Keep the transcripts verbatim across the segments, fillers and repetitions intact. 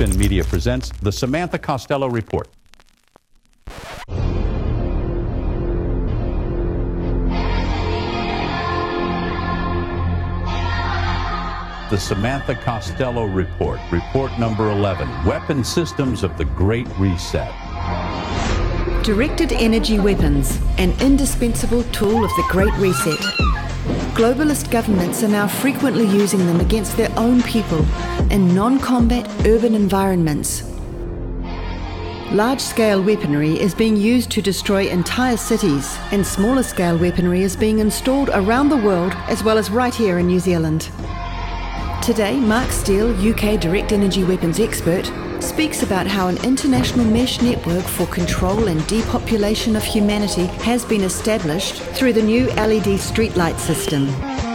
Spin Media presents the Samantha Costello Report. The Samantha Costello Report, report number eleven, Weapon Systems of the Great Reset. Directed energy weapons, an indispensable tool of the Great Reset. Globalist governments are now frequently using them against their own people in non-combat urban environments. Large-scale weaponry is being used to destroy entire cities, and smaller-scale weaponry is being installed around the world as well as right here in New Zealand. Today, Mark Steele, U K direct energy weapons expert, speaks about how an international mesh network for control and depopulation of humanity has been established through the new L E D streetlight system.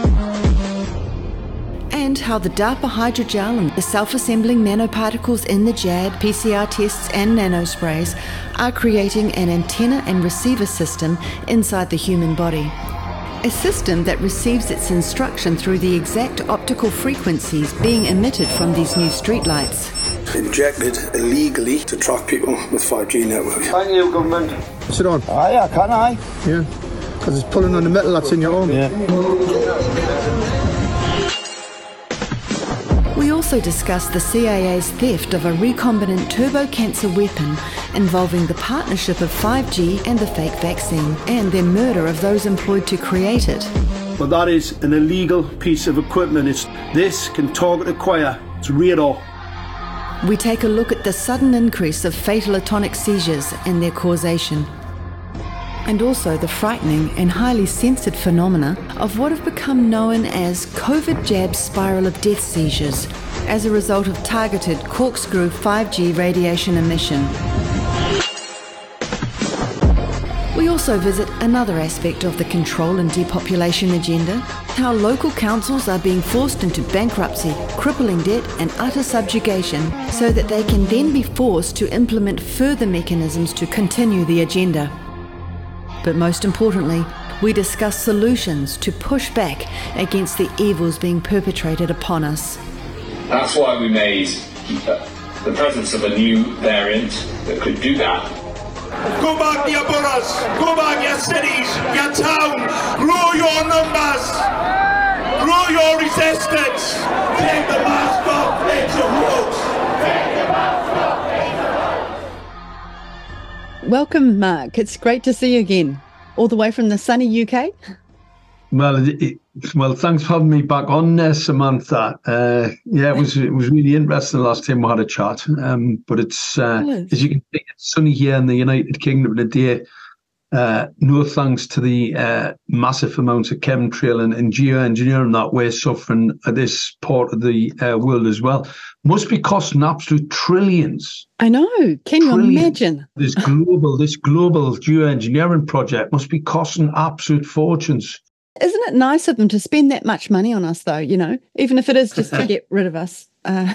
And how the DARPA hydrogel and the self-assembling nanoparticles in the jab, P C R tests and nanosprays are creating an antenna and receiver system inside the human body. A system that receives its instruction through the exact optical frequencies being emitted from these new streetlights. Injected illegally to track people with five G network. Thank you, government. Sit on. Aye, I can I? Yeah, because it's pulling on the metal that's in your arm. Yeah. We also discussed the C I A's theft of a recombinant turbo-cancer weapon involving the partnership of five G and the fake vaccine, and their murder of those employed to create it. But that is an illegal piece of equipment. It's, this can target acquire. It's radar. We take a look at the sudden increase of fatal atonic seizures and their causation, and also the frightening and highly censored phenomena of what have become known as COVID jab spiral of death seizures as a result of targeted corkscrew five G radiation emission. We also visit another aspect of the control and depopulation agenda, how local councils are being forced into bankruptcy, crippling debt and utter subjugation so that they can then be forced to implement further mechanisms to continue the agenda. But most importantly, we discuss solutions to push back against the evils being perpetrated upon us. That's why we made the presence of a new variant that could do that. Go back your boroughs, go back your cities, your towns, grow your numbers, grow your resistance. Take the mask off, it's a hoax. Take the mask off, it's a hoax. Welcome, Mark. It's great to see you again, all the way from the sunny U K. Well, it, it, well, thanks for having me back on, uh, Samantha. Uh, yeah, it was it was really interesting the last time we had a chat. Um, but it's uh, as you can see, it's sunny here in the United Kingdom today. Uh, no thanks to the uh, massive amounts of chemtrail and, and geoengineering that we're suffering at this part of the uh, world as well. Must be costing absolute trillions. I know. Can you trillions. imagine? This global, this global geoengineering project must be costing absolute fortunes. Isn't it nice of them to spend that much money on us, though, you know, even if it is just to get rid of us? Uh,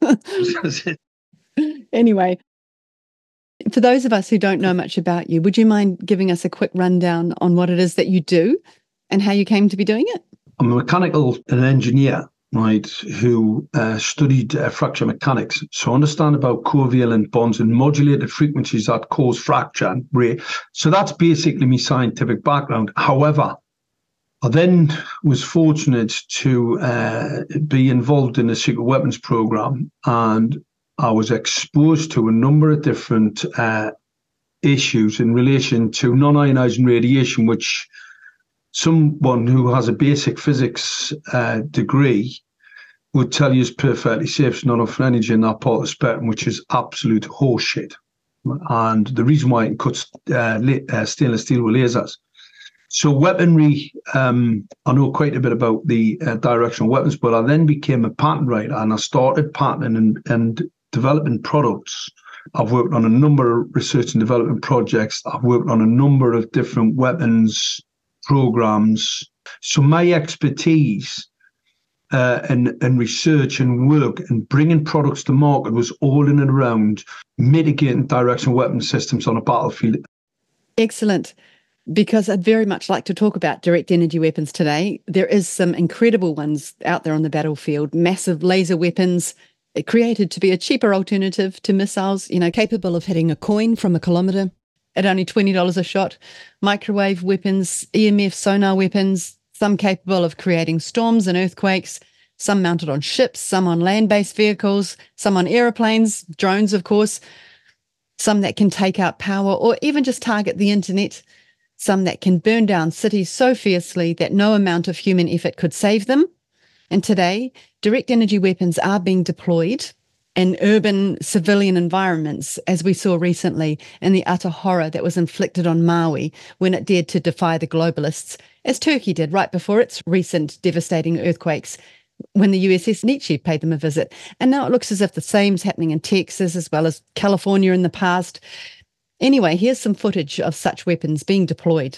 anyway, for those of us who don't know much about you, would you mind giving us a quick rundown on what it is that you do and how you came to be doing it? I'm a mechanical engineer, right, who uh, studied uh, fracture mechanics. So I understand about covalent bonds and modulated frequencies that cause fracture and break. So that's basically my scientific background. However, I then was fortunate to uh, be involved in the secret weapons program, and I was exposed to a number of different uh, issues in relation to non-ionizing radiation, which someone who has a basic physics uh, degree would tell you is perfectly safe. It's not enough energy in that part of the spectrum, which is absolute horseshit. And the reason why it cuts uh, uh, stainless steel with lasers. So weaponry, um, I know quite a bit about the uh, directional weapons, but I then became a patent writer and I started patenting and, and developing products. I've worked on a number of research and development projects. I've worked on a number of different weapons programs. So my expertise uh, in, in research and work and bringing products to market was all in and around mitigating directional weapon systems on a battlefield. Excellent. Because I'd very much like to talk about direct energy weapons today. There is some incredible ones out there on the battlefield, massive laser weapons, It created to be a cheaper alternative to missiles, you know, Capable of hitting a coin from a kilometre. at only twenty dollars a shot, microwave weapons, E M F sonar weapons, some capable of creating storms and earthquakes, some mounted on ships, some on land-based vehicles, some on aeroplanes, drones, of course, some that can take out power or even just target the internet, some that can burn down cities so fiercely that no amount of human effort could save them. And today, direct energy weapons are being deployed in urban civilian environments, as we saw recently in the utter horror that was inflicted on Maui when it dared to defy the globalists, as Turkey did right before its recent devastating earthquakes, when the U S S Nietzsche paid them a visit. And now it looks as if the same's happening in Texas as well as California in the past. Anyway, here's some footage of such weapons being deployed.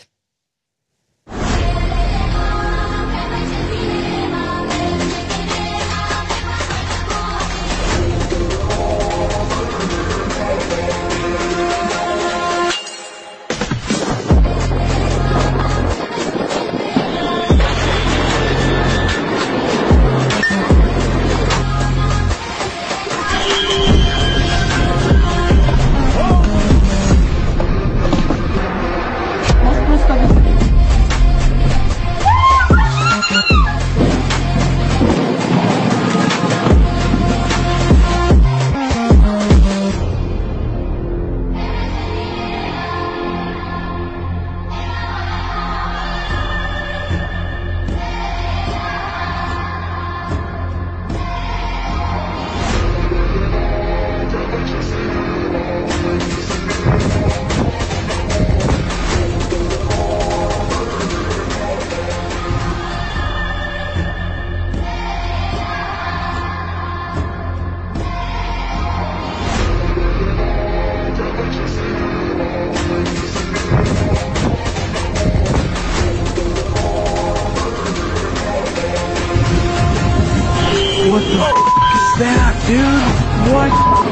What the f is that, dude? What?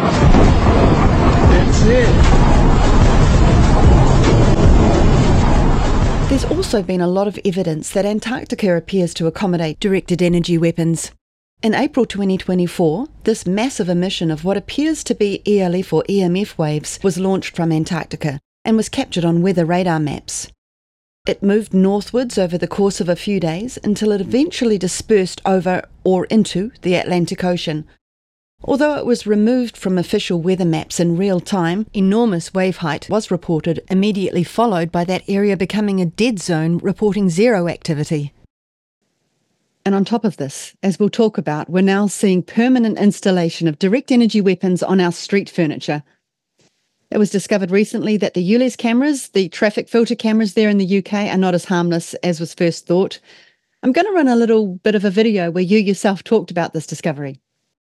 That's it. There's also been a lot of evidence that Antarctica appears to accommodate directed energy weapons. In April twenty twenty-four, this massive emission of what appears to be E L F or E M F waves was launched from Antarctica and was captured on weather radar maps. It moved northwards over the course of a few days until it eventually dispersed over or into the Atlantic Ocean. Although it was removed from official weather maps in real time, enormous wave height was reported, immediately followed by that area becoming a dead zone reporting zero activity. And on top of this, as we'll talk about, we're now seeing permanent installation of direct energy weapons on our street furniture. It was discovered recently that the U L E Z cameras, the traffic filter cameras there in the U K, are not as harmless as was first thought. I'm going to run a little bit of a video where you yourself talked about this discovery.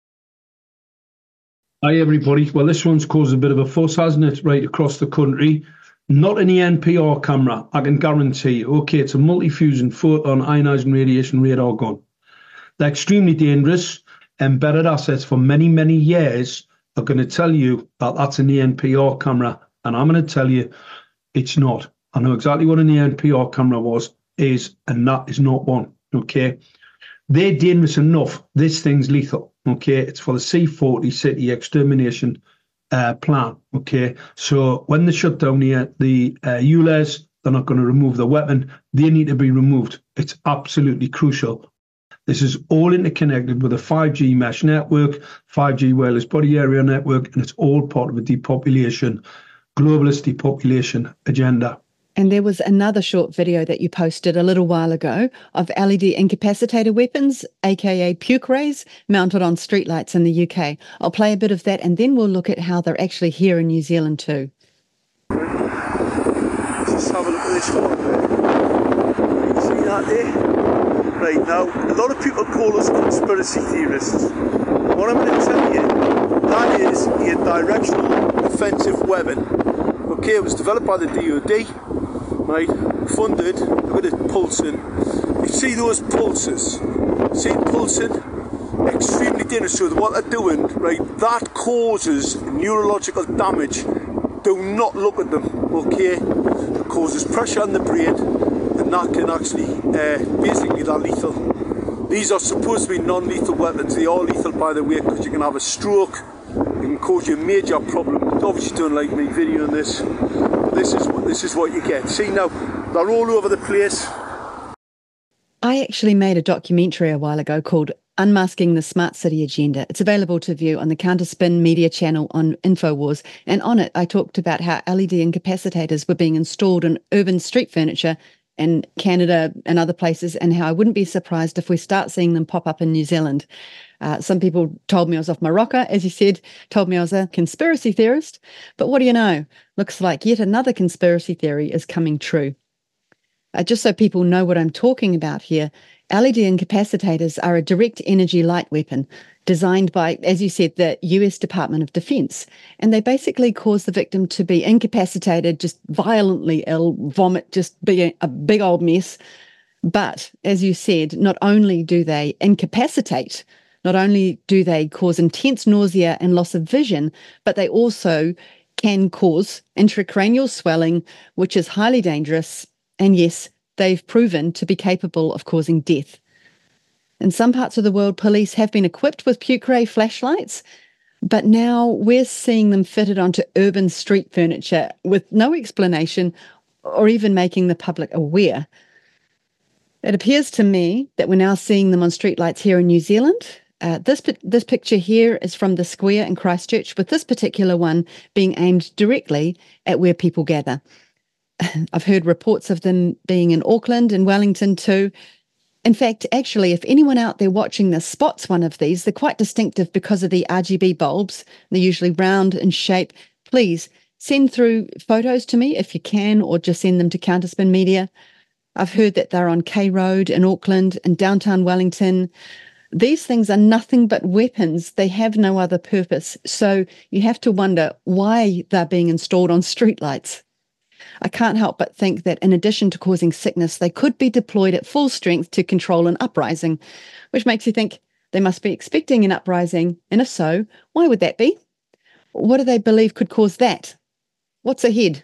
Hi everybody. Well, this one's caused a bit of a fuss, hasn't it, right across the country. Not an E N P R camera, I can guarantee you. Okay, it's a multi-fusion photon ionizing radiation radar gun. They're extremely dangerous. Embedded assets for many, many years are going to tell you that that's an E N P R camera, and I'm going to tell you it's not. I know exactly what an E N P R camera was, is, and that is not one, okay? They're dangerous enough. This thing's lethal, okay? It's for the C forty City Extermination uh, Plan, okay? So when they shut down the, the uh, U L E Z, they're not going to remove the weapon. They need to be removed. It's absolutely crucial. This is all interconnected with a five G mesh network, five G wireless body area network, and it's all part of a depopulation, globalist depopulation agenda. And there was another short video that you posted a little while ago of L E D incapacitator weapons, aka puke rays, mounted on streetlights in the U K. I'll play a bit of that and then we'll look at how they're actually here in New Zealand too. Let's have a look at this one there. See that there? Right, now, a lot of people call us conspiracy theorists. What I'm going to tell you, that is a directional offensive weapon. Okay, it was developed by the D O D, right, funded. Look at it pulsing. You see those pulses? See it pulsing? Extremely dangerous. So what they're doing, right, that causes neurological damage. Do not look at them, okay? It causes pressure on the brain, and that can actually, uh, basically, they're lethal. These are supposed to be non-lethal weapons. They are lethal, by the way, because you can have a stroke, it can cause you a major problem. Obviously don't like me videoing this, but this is, this is what you get. See now, they're all over the place. I actually made a documentary a while ago called Unmasking the Smart City Agenda. It's available to view on the Counterspin media channel on InfoWars. And on it, I talked about how L E D incapacitators were being installed in urban street furniture in Canada and other places, and how I wouldn't be surprised if we start seeing them pop up in New Zealand. Uh, some people told me I was off my rocker, as you said, told me I was a conspiracy theorist. But what do you know? Looks like yet another conspiracy theory is coming true. Uh, just so people know what I'm talking about here, L E D incapacitators are a direct energy light weapon designed by, as you said, the U S Department of Defense. And they basically cause the victim to be incapacitated, just violently ill, vomit, just be a, a big old mess. But as you said, not only do they incapacitate, not only do they cause intense nausea and loss of vision, but they also can cause intracranial swelling, which is highly dangerous. And yes, they've proven to be capable of causing death. In some parts of the world, police have been equipped with puke ray flashlights, but now we're seeing them fitted onto urban street furniture with no explanation or even making the public aware. It appears to me that we're now seeing them on streetlights here in New Zealand. Uh, this this picture here is from the square in Christchurch, with this particular one being aimed directly at where people gather. I've heard reports of them being in Auckland and Wellington too. In fact, actually, if anyone out there watching this spots one of these, they're quite distinctive because of the R G B bulbs. They're usually round in shape. Please send through photos to me if you can, or just send them to Counterspin Media. I've heard that they're on K Road in Auckland and downtown Wellington. These things are nothing but weapons. They have no other purpose. So you have to wonder why they're being installed on streetlights. I can't help but think that in addition to causing sickness, they could be deployed at full strength to control an uprising, which makes you think they must be expecting an uprising. And if so, why would that be? What do they believe could cause that? What's ahead?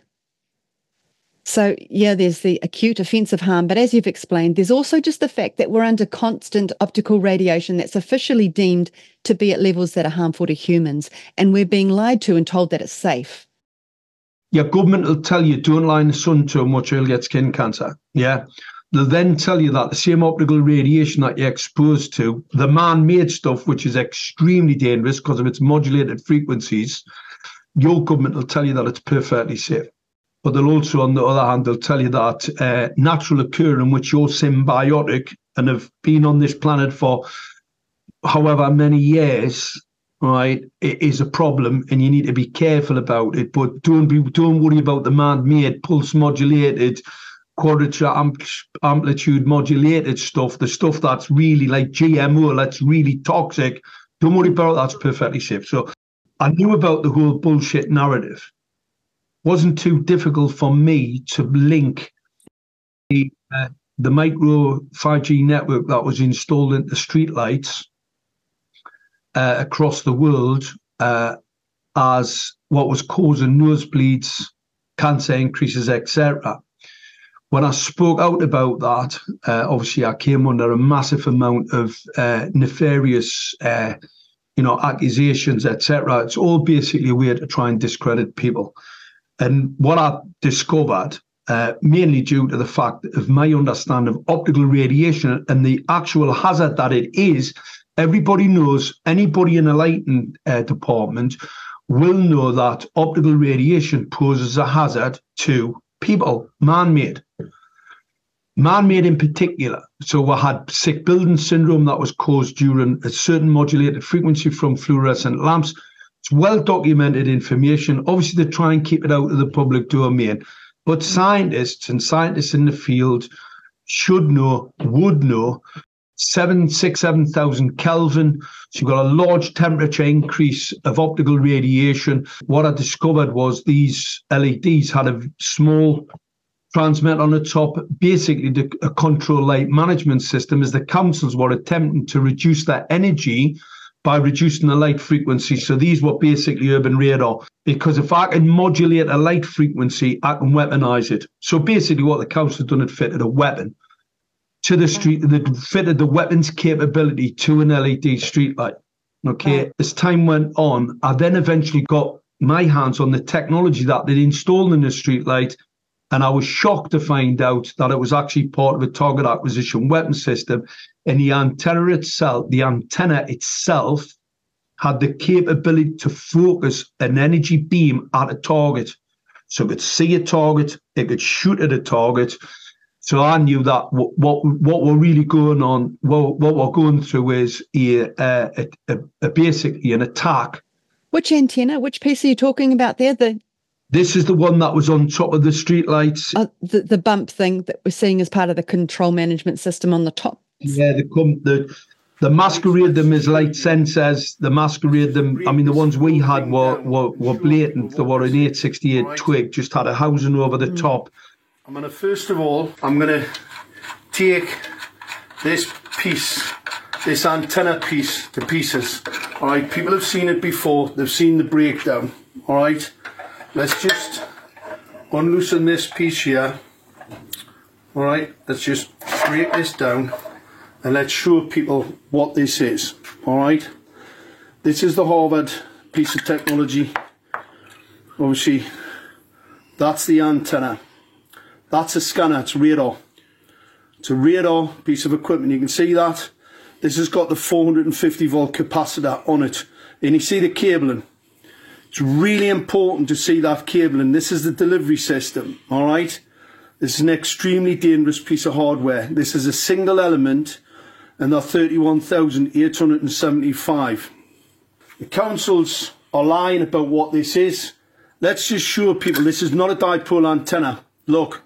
So, yeah, there's the acute offensive harm, but as you've explained, there's also just the fact that we're under constant optical radiation that's officially deemed to be at levels that are harmful to humans, and we're being lied to and told that it's safe. Your government will tell you don't lie in the sun too much or you'll get skin cancer. Yeah. They'll then tell you that the same optical radiation that you're exposed to, the man-made stuff, which is extremely dangerous because of its modulated frequencies, your government will tell you that it's perfectly safe. But they'll also, on the other hand, they'll tell you that uh, natural occurrence, which you're symbiotic and have been on this planet for however many years, right, it is a problem and you need to be careful about it. But don't be, don't worry about the man-made, pulse modulated, quadrature amp- amplitude modulated stuff, the stuff that's really like G M O, that's really toxic. Don't worry about it, that's perfectly safe. So I knew about the whole bullshit narrative. Wasn't too difficult for me to link the, uh, the micro five G network that was installed into streetlights uh, across the world uh, as what was causing nosebleeds, cancer increases, et cetera. When I spoke out about that, uh, obviously I came under a massive amount of uh, nefarious, uh, you know, accusations, et cetera. It's all basically a way to try and discredit people. And what I discovered, uh, mainly due to the fact of my understanding of optical radiation and the actual hazard that it is, everybody knows, anybody in a lighting uh, department will know that optical radiation poses a hazard to people, man-made. Man-made in particular. So we had sick building syndrome that was caused during a certain modulated frequency from fluorescent lamps. It's well-documented information. Obviously, they try and keep it out of the public domain. But scientists and scientists in the field should know, would know, seven, six, seven thousand Kelvin. So you've got a large temperature increase of optical radiation. What I discovered was these L E Ds had a small transmitter on the top, basically the, a control light management system, as the councils were attempting to reduce their energy by reducing the light frequency. So these were basically urban radar, because if I can modulate a light frequency, I can weaponize it. So basically what the council have done, it fitted a weapon to the street that fitted the weapons capability to an L E D streetlight. Okay, as time went on, I then eventually got my hands on the technology that they'd installed in the streetlight, and I was shocked to find out that it was actually part of a target acquisition weapon system. And the antenna itself, the antenna itself, had the capability to focus an energy beam at a target, so it could see a target, it could shoot at a target. So I knew that what what, what we're really going on, what, what we're going through is a, a, a, a basically an attack. Which antenna? Which piece are you talking about there? The This is the one that was on top of the streetlights. uh, the the bump thing that we're seeing as part of the control management system on the top. Yeah, the come the the masquerade them as light sensors. The masquerade them. I mean, the ones we had were were, were blatant. They were an eight sixty-eight twig, just had a housing over the mm. top. I'm going to, first of all, I'm going to take this piece, this antenna piece to pieces. All right, people have seen it before. They've seen the breakdown. All right, let's just unloosen this piece here. All right, let's just break this down and let's show people what this is. All right, this is the Harvard piece of technology. Obviously, that's the antenna. That's a scanner, it's radar. It's a radar piece of equipment. You can see that. This has got the four hundred fifty volt capacitor on it. And you see the cabling. It's really important to see that cabling. This is the delivery system, all right? This is an extremely dangerous piece of hardware. This is a single element, and they're thirty-one thousand eight hundred seventy-five. The councils are lying about what this is. Let's just show people this is not a dipole antenna. Look.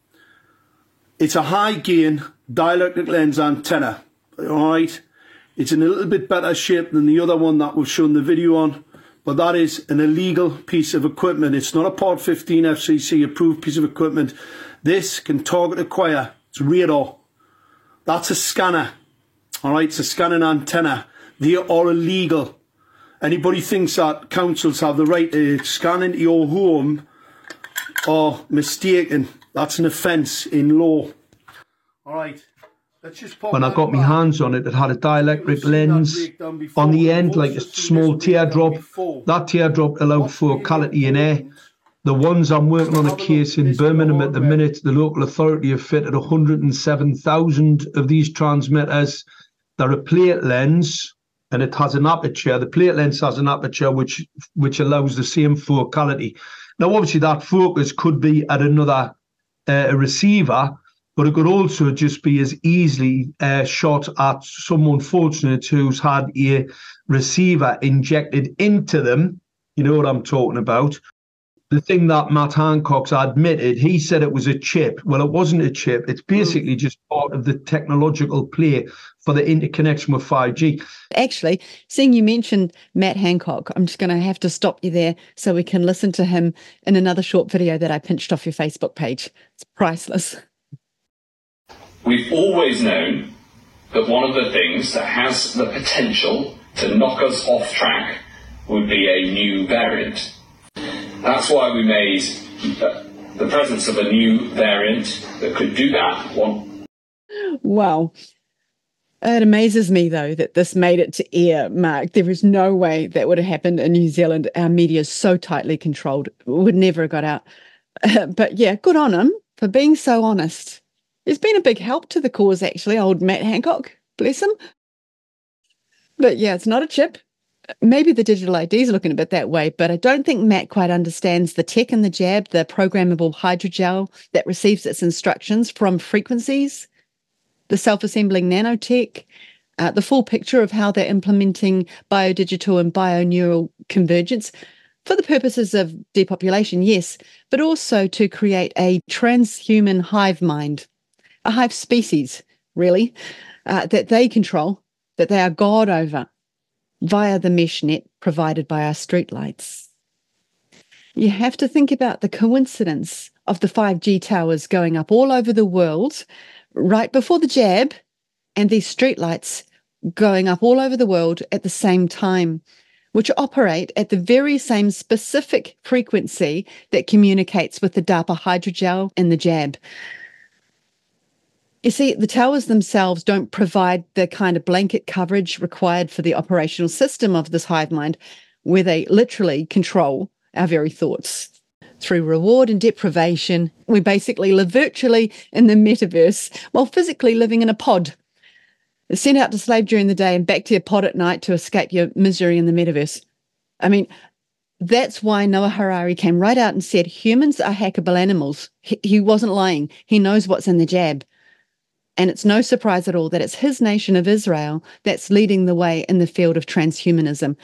It's a high gain dielectric lens antenna, all right? It's in a little bit better shape than the other one that we've shown the video on, but that is an illegal piece of equipment. It's not a Part fifteen F C C approved piece of equipment. This can target acquire. It's radar. That's a scanner, all right? It's a scanning antenna. They are illegal. Anybody thinks that councils have the right to scan into your home are mistaken. That's an offence in law. All right. Let's just pop when I got my hands on it, it had a dielectric lens on the end, like a small teardrop. That teardrop allowed focality in air. The ones I'm working on a case in Birmingham at the minute, the local authority have fitted one hundred seven thousand of these transmitters. They're a plate lens, and it has an aperture. The plate lens has an aperture which which allows the same focality. Now, obviously, that focus could be at another uh, receiver, but it could also just be as easily uh, shot at someone fortunate who's had a receiver injected into them. You know what I'm talking about. The thing that Matt Hancock's admitted, he said it was a chip. Well, it wasn't a chip. It's basically just part of the technological play for the interconnection with five G. Actually, seeing you mentioned Matt Hancock, I'm just going to have to stop you there so we can listen to him in another short video that I pinched off your Facebook page. It's priceless. We've always known that one of the things that has the potential to knock us off track would be a new variant. That's why we made the presence of a new variant that could do that one. Wow. It amazes me, though, that this made it to air, Mark. There is no way that would have happened in New Zealand. Our media is so tightly controlled. It would never have got out. Uh, but yeah, good on him for being so honest. He's been a big help to the cause, actually, old Matt Hancock. Bless him. But yeah, it's not a chip. Maybe the digital I D is looking a bit that way, but I don't think Matt quite understands the tech in the jab, the programmable hydrogel that receives its instructions from frequencies, the self-assembling nanotech, uh, the full picture of how they're implementing biodigital and bioneural convergence for the purposes of depopulation, yes, but also to create a transhuman hive mind, a hive species, really, uh, that they control, that they are God over, via the mesh net provided by our streetlights. You have to think about the coincidence of the five G towers going up all over the world right before the jab and these streetlights going up all over the world at the same time, which operate at the very same specific frequency that communicates with the DARPA hydrogel in the jab. You see, the towers themselves don't provide the kind of blanket coverage required for the operational system of this hive mind, where they literally control our very thoughts. Through reward and deprivation, we basically live virtually in the metaverse while physically living in a pod. Sent out to slave during the day and back to your pod at night to escape your misery in the metaverse. I mean, that's why Noah Harari came right out and said humans are hackable animals. He, he wasn't lying. He knows what's in the jab. And it's no surprise at all that it's his nation of Israel that's leading the way in the field of transhumanism.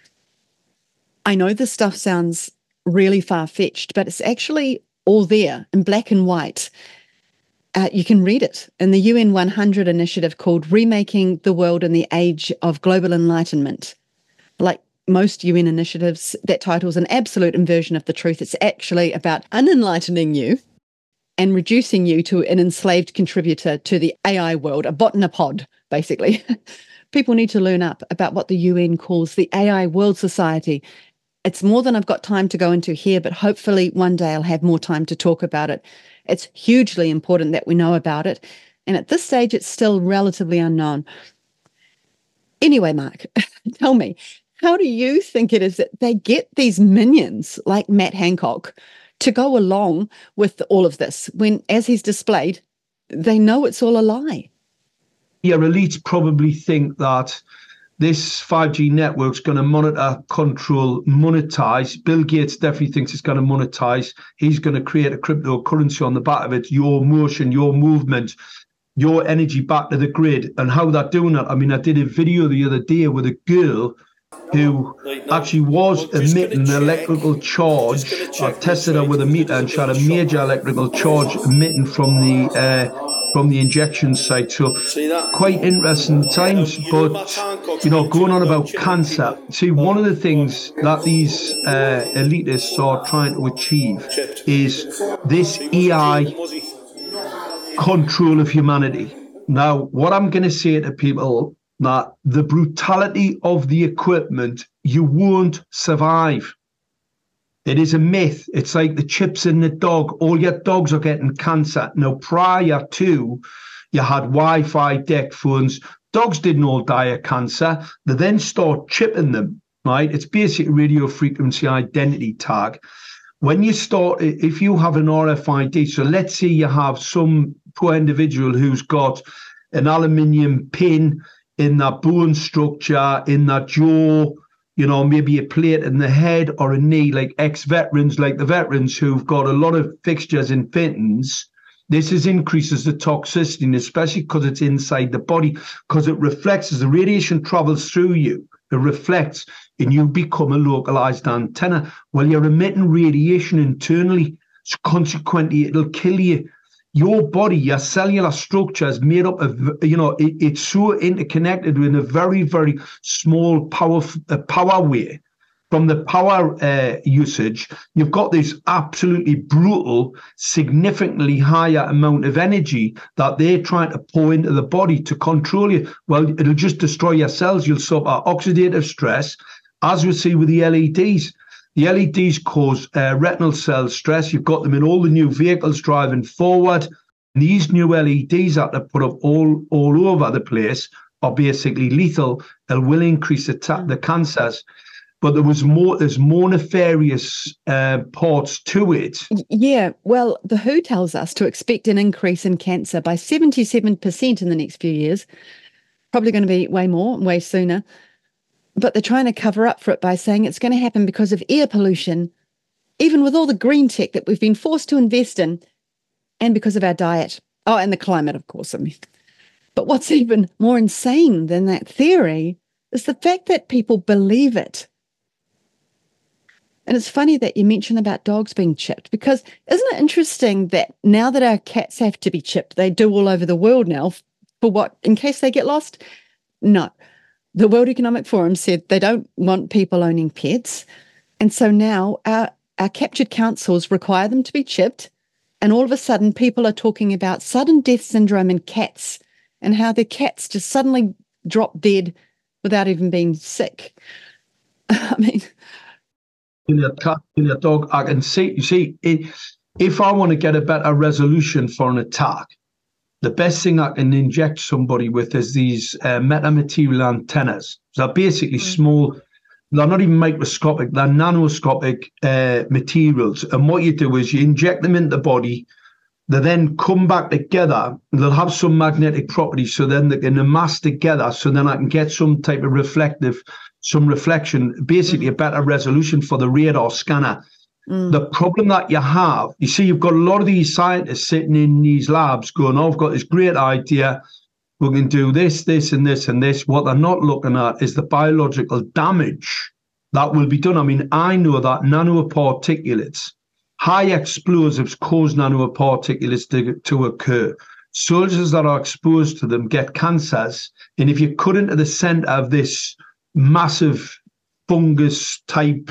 I know this stuff sounds really far-fetched, but it's actually all there in black and white. Uh, you can read it in the U N one hundred initiative called Remaking the World in the Age of Global Enlightenment. Like most U N initiatives, that title's an absolute inversion of the truth. It's actually about unenlightening you and reducing you to an enslaved contributor to the A I world, a bot in a pod, basically. People need to learn up about what the U N calls the A I World Society. It's more than I've got time to go into here, but hopefully one day I'll have more time to talk about it. It's hugely important that we know about it. And at this stage, it's still relatively unknown. Anyway, Mark, tell me, how do you think it is that they get these minions like Matt Hancock to go along with all of this when, as he's displayed, they know it's all a lie? Yeah, elites probably think that this five G network's going to monitor, control, monetize. Bill Gates definitely thinks it's going to monetize. He's going to create a cryptocurrency on the back of it, your motion, your movement, your energy back to the grid. And how they're doing that, I mean, I did a video the other day with a girl who actually was emitting an electrical charge. I tested her with a meter and she had a major electrical charge emitting from the uh, from the injection site. So quite interesting times. But, you know, going on about cancer, see, one of the things that these uh, elitists are trying to achieve is this A I control of humanity. Now, what I'm going to say to people, that the brutality of the equipment, you won't survive. It is a myth. It's like the chips in the dog. All your dogs are getting cancer. Now, prior to, you had Wi-Fi deck phones. Dogs didn't all die of cancer. They then start chipping them, right? It's basically radio frequency identity tag. When you start, if you have an R F I D, so let's say you have some poor individual who's got an aluminium pin in that bone structure, in that jaw, you know, maybe a plate in the head or a knee, like ex-veterans, like the veterans who've got a lot of fixtures and fittings. This is increases the toxicity, especially because it's inside the body, because it reflects as the radiation travels through you. It reflects and you become a localized antenna. Well, you're emitting radiation internally, so consequently, it'll kill you. Your body, your cellular structure is made up of, you know, it, it's so interconnected in a very, very small power uh, power way. From the power uh, usage, you've got this absolutely brutal, significantly higher amount of energy that they're trying to pour into the body to control you. Well, it'll just destroy your cells. You'll suffer oxidative stress, as we see with the L E Ds. The L E Ds cause uh, retinal cell stress. You've got them in all the new vehicles driving forward. And these new L E Ds that they put up all, all over the place are basically lethal and will increase the, ta- the cancers. But there was more. There's more nefarious uh, parts to it. Yeah, well, the W H O tells us to expect an increase in cancer by seventy-seven percent in the next few years. Probably going to be way more, way sooner. But they're trying to cover up for it by saying it's going to happen because of air pollution, even with all the green tech that we've been forced to invest in, and because of our diet. Oh, and the climate, of course. I mean, but what's even more insane than that theory is the fact that people believe it. And it's funny that you mentioned about dogs being chipped, because isn't it interesting that now that our cats have to be chipped, they do all over the world now, for what, in case they get lost? No. The World Economic Forum said they don't want people owning pets. And so now our, our captured councils require them to be chipped. And all of a sudden, people are talking about sudden death syndrome in cats and how their cats just suddenly drop dead without even being sick. I mean... In your cat, in your dog, I can see, you see, it, if I want to get a better resolution for an attack, the best thing I can inject somebody with is these uh, metamaterial antennas. So they're basically mm. small, they're not even microscopic, they're nanoscopic uh, materials. And what you do is you inject them into the body, they then come back together, and they'll have some magnetic properties, so then they can amass together, so then I can get some type of reflective, some reflection, basically a better resolution for the radar scanner. Mm. The problem that you have, you see, you've got a lot of these scientists sitting in these labs going, oh, I've got this great idea, we can do this, this, and this, and this. What they're not looking at is the biological damage that will be done. I mean, I know that nanoparticulates, high explosives cause nanoparticulates to, to occur. Soldiers that are exposed to them get cancers. And if you cut into the center of this massive fungus type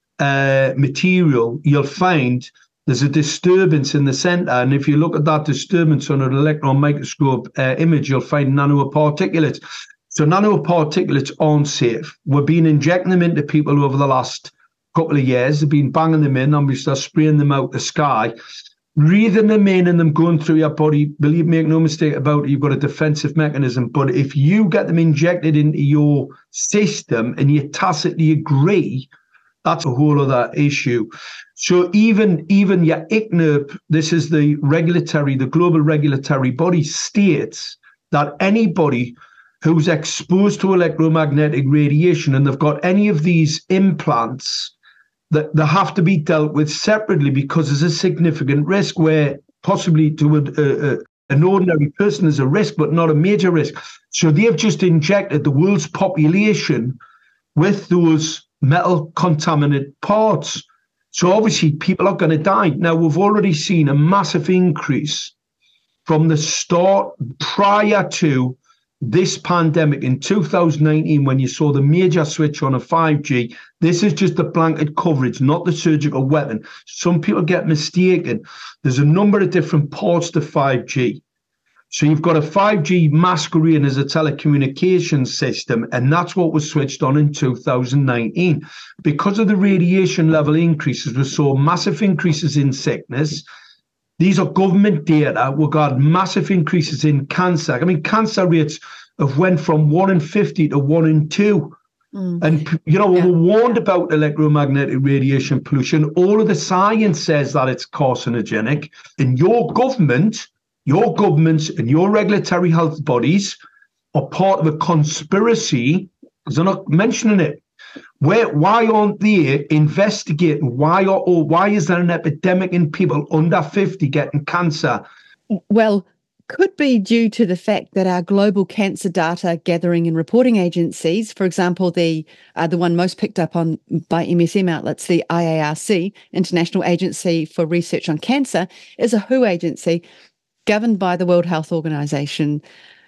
uh, material, you'll find there's a disturbance in the center. And if you look at that disturbance on an electron microscope uh, image, you'll find nanoparticulates. So nanoparticulates aren't safe. We've been injecting them into people over the last couple of years. They've been banging them in, and we start spraying them out the sky, breathing them in and them going through your body. Believe me, make no mistake about it, you've got a defensive mechanism. But if you get them injected into your system and you tacitly agree, that's a whole other issue. So even, even your I C N I R P, this is the regulatory, the global regulatory body, states that anybody who's exposed to electromagnetic radiation and they've got any of these implants, that they have to be dealt with separately, because there's a significant risk where possibly to a, a, an ordinary person is a risk, but not a major risk. So they've just injected the world's population with those metal contaminant parts. So obviously people are going to die. Now, we've already seen a massive increase from the start prior to this pandemic in two thousand nineteen, when you saw the major switch on of five G. This is just the blanket coverage, not the surgical weapon. Some people get mistaken. There's a number of different parts to five G. So you've got a five G masquerading as a telecommunications system, and that's what was switched on in two thousand nineteen. Because of the radiation level increases, we saw massive increases in sickness. These are government data. We've got massive increases in cancer. I mean, cancer rates have went from one in fifty to one in two. Mm. And, you know, yeah. we're warned about electromagnetic radiation pollution. All of the science says that it's carcinogenic. And your government, your governments and your regulatory health bodies are part of a conspiracy, because they're not mentioning it. Where, why aren't they investigating? Why are, or why is there an epidemic in people under fifty getting cancer? Well, could be due to the fact that our global cancer data gathering and reporting agencies, for example, the uh, the one most picked up on by M S M outlets, the I A R C, International Agency for Research on Cancer, is a W H O agency governed by the World Health Organization.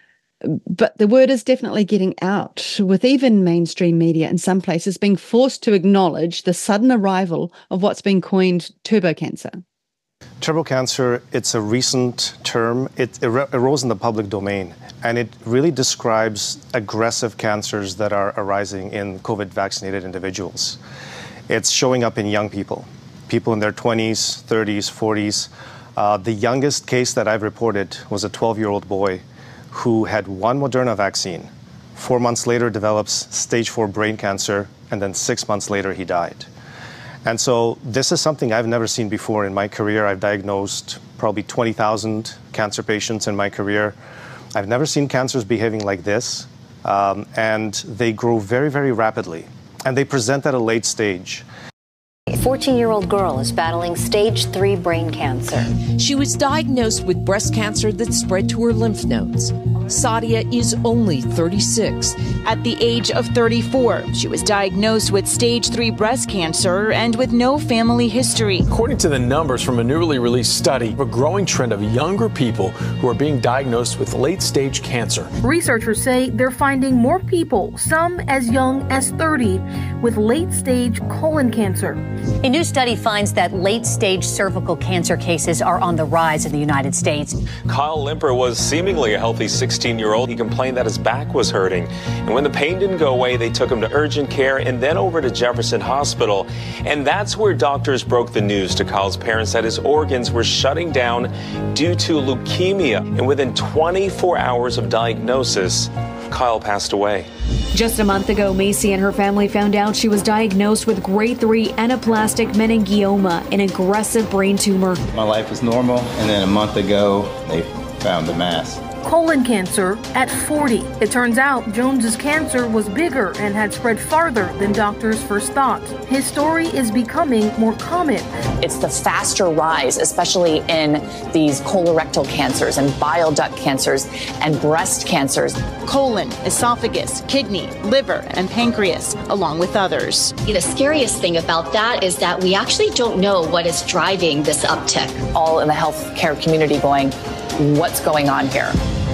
But the word is definitely getting out, with even mainstream media in some places being forced to acknowledge the sudden arrival of what's been coined turbo cancer. Turbo cancer, it's a recent term. It arose in the public domain, and it really describes aggressive cancers that are arising in COVID-vaccinated individuals. It's showing up in young people, people in their twenties, thirties, forties. Uh, the youngest case that I've reported was a twelve-year-old boy who had one Moderna vaccine. Four months later develops stage four brain cancer, and then six months later he died. And so this is something I've never seen before in my career. I've diagnosed probably twenty thousand cancer patients in my career. I've never seen cancers behaving like this, um, and they grow very, very rapidly, and they present at a late stage. A fourteen-year-old girl is battling stage three brain cancer. She was diagnosed with breast cancer that spread to her lymph nodes. Sadia is only thirty-six. At the age of thirty-four, she was diagnosed with stage three breast cancer and with no family history. According to the numbers from a newly released study, a growing trend of younger people who are being diagnosed with late-stage cancer. Researchers say they're finding more people, some as young as thirty, with late-stage colon cancer. A new study finds that late-stage cervical cancer cases are on the rise in the United States. Kyle Limper was seemingly a healthy sixteen-year-old. He complained that his back was hurting. And when the pain didn't go away, they took him to urgent care and then over to Jefferson Hospital. And that's where doctors broke the news to Kyle's parents that his organs were shutting down due to leukemia. And within twenty-four hours of diagnosis, Kyle passed away. Just a month ago, Macy and her family found out she was diagnosed with grade three anaplastic meningioma, an aggressive brain tumor. My life was normal, and then a month ago, they found the mass. Colon cancer at forty. It turns out Jones's cancer was bigger and had spread farther than doctors first thought. His story is becoming more common. It's the faster rise, especially in these colorectal cancers and bile duct cancers and breast cancers. Colon, esophagus, kidney, liver, and pancreas, along with others. The scariest thing about that is that we actually don't know what is driving this uptick. All in the healthcare community going, what's going on here?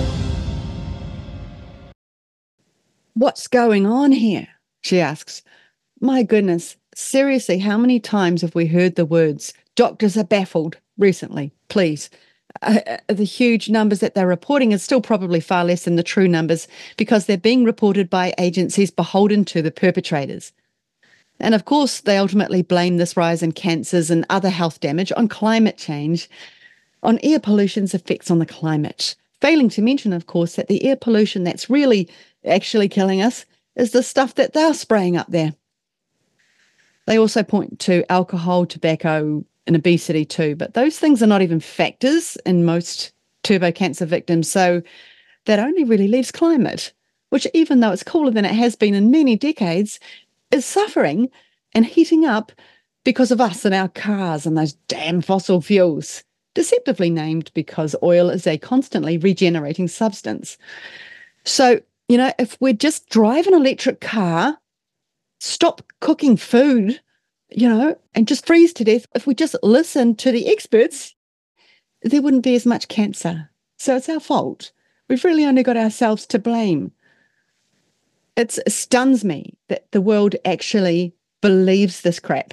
What's going on here? She asks. My goodness, seriously, how many times have we heard the words, doctors are baffled recently, please? Uh, the huge numbers that they're reporting is still probably far less than the true numbers because they're being reported by agencies beholden to the perpetrators. And of course, they ultimately blame this rise in cancers and other health damage on climate change, on air pollution's effects on the climate, failing to mention, of course, that the air pollution that's really actually killing us is the stuff that they're spraying up there. They also point to alcohol, tobacco, and obesity too, but those things are not even factors in most turbo cancer victims, so that only really leaves climate, which even though it's cooler than it has been in many decades, is suffering and heating up because of us and our cars and those damn fossil fuels. Deceptively named because oil is a constantly regenerating substance. So, you know, if we just drive an electric car, stop cooking food, you know, and just freeze to death, if we just listen to the experts, there wouldn't be as much cancer. So it's our fault. We've really only got ourselves to blame. It's, it stuns me that the world actually believes this crap.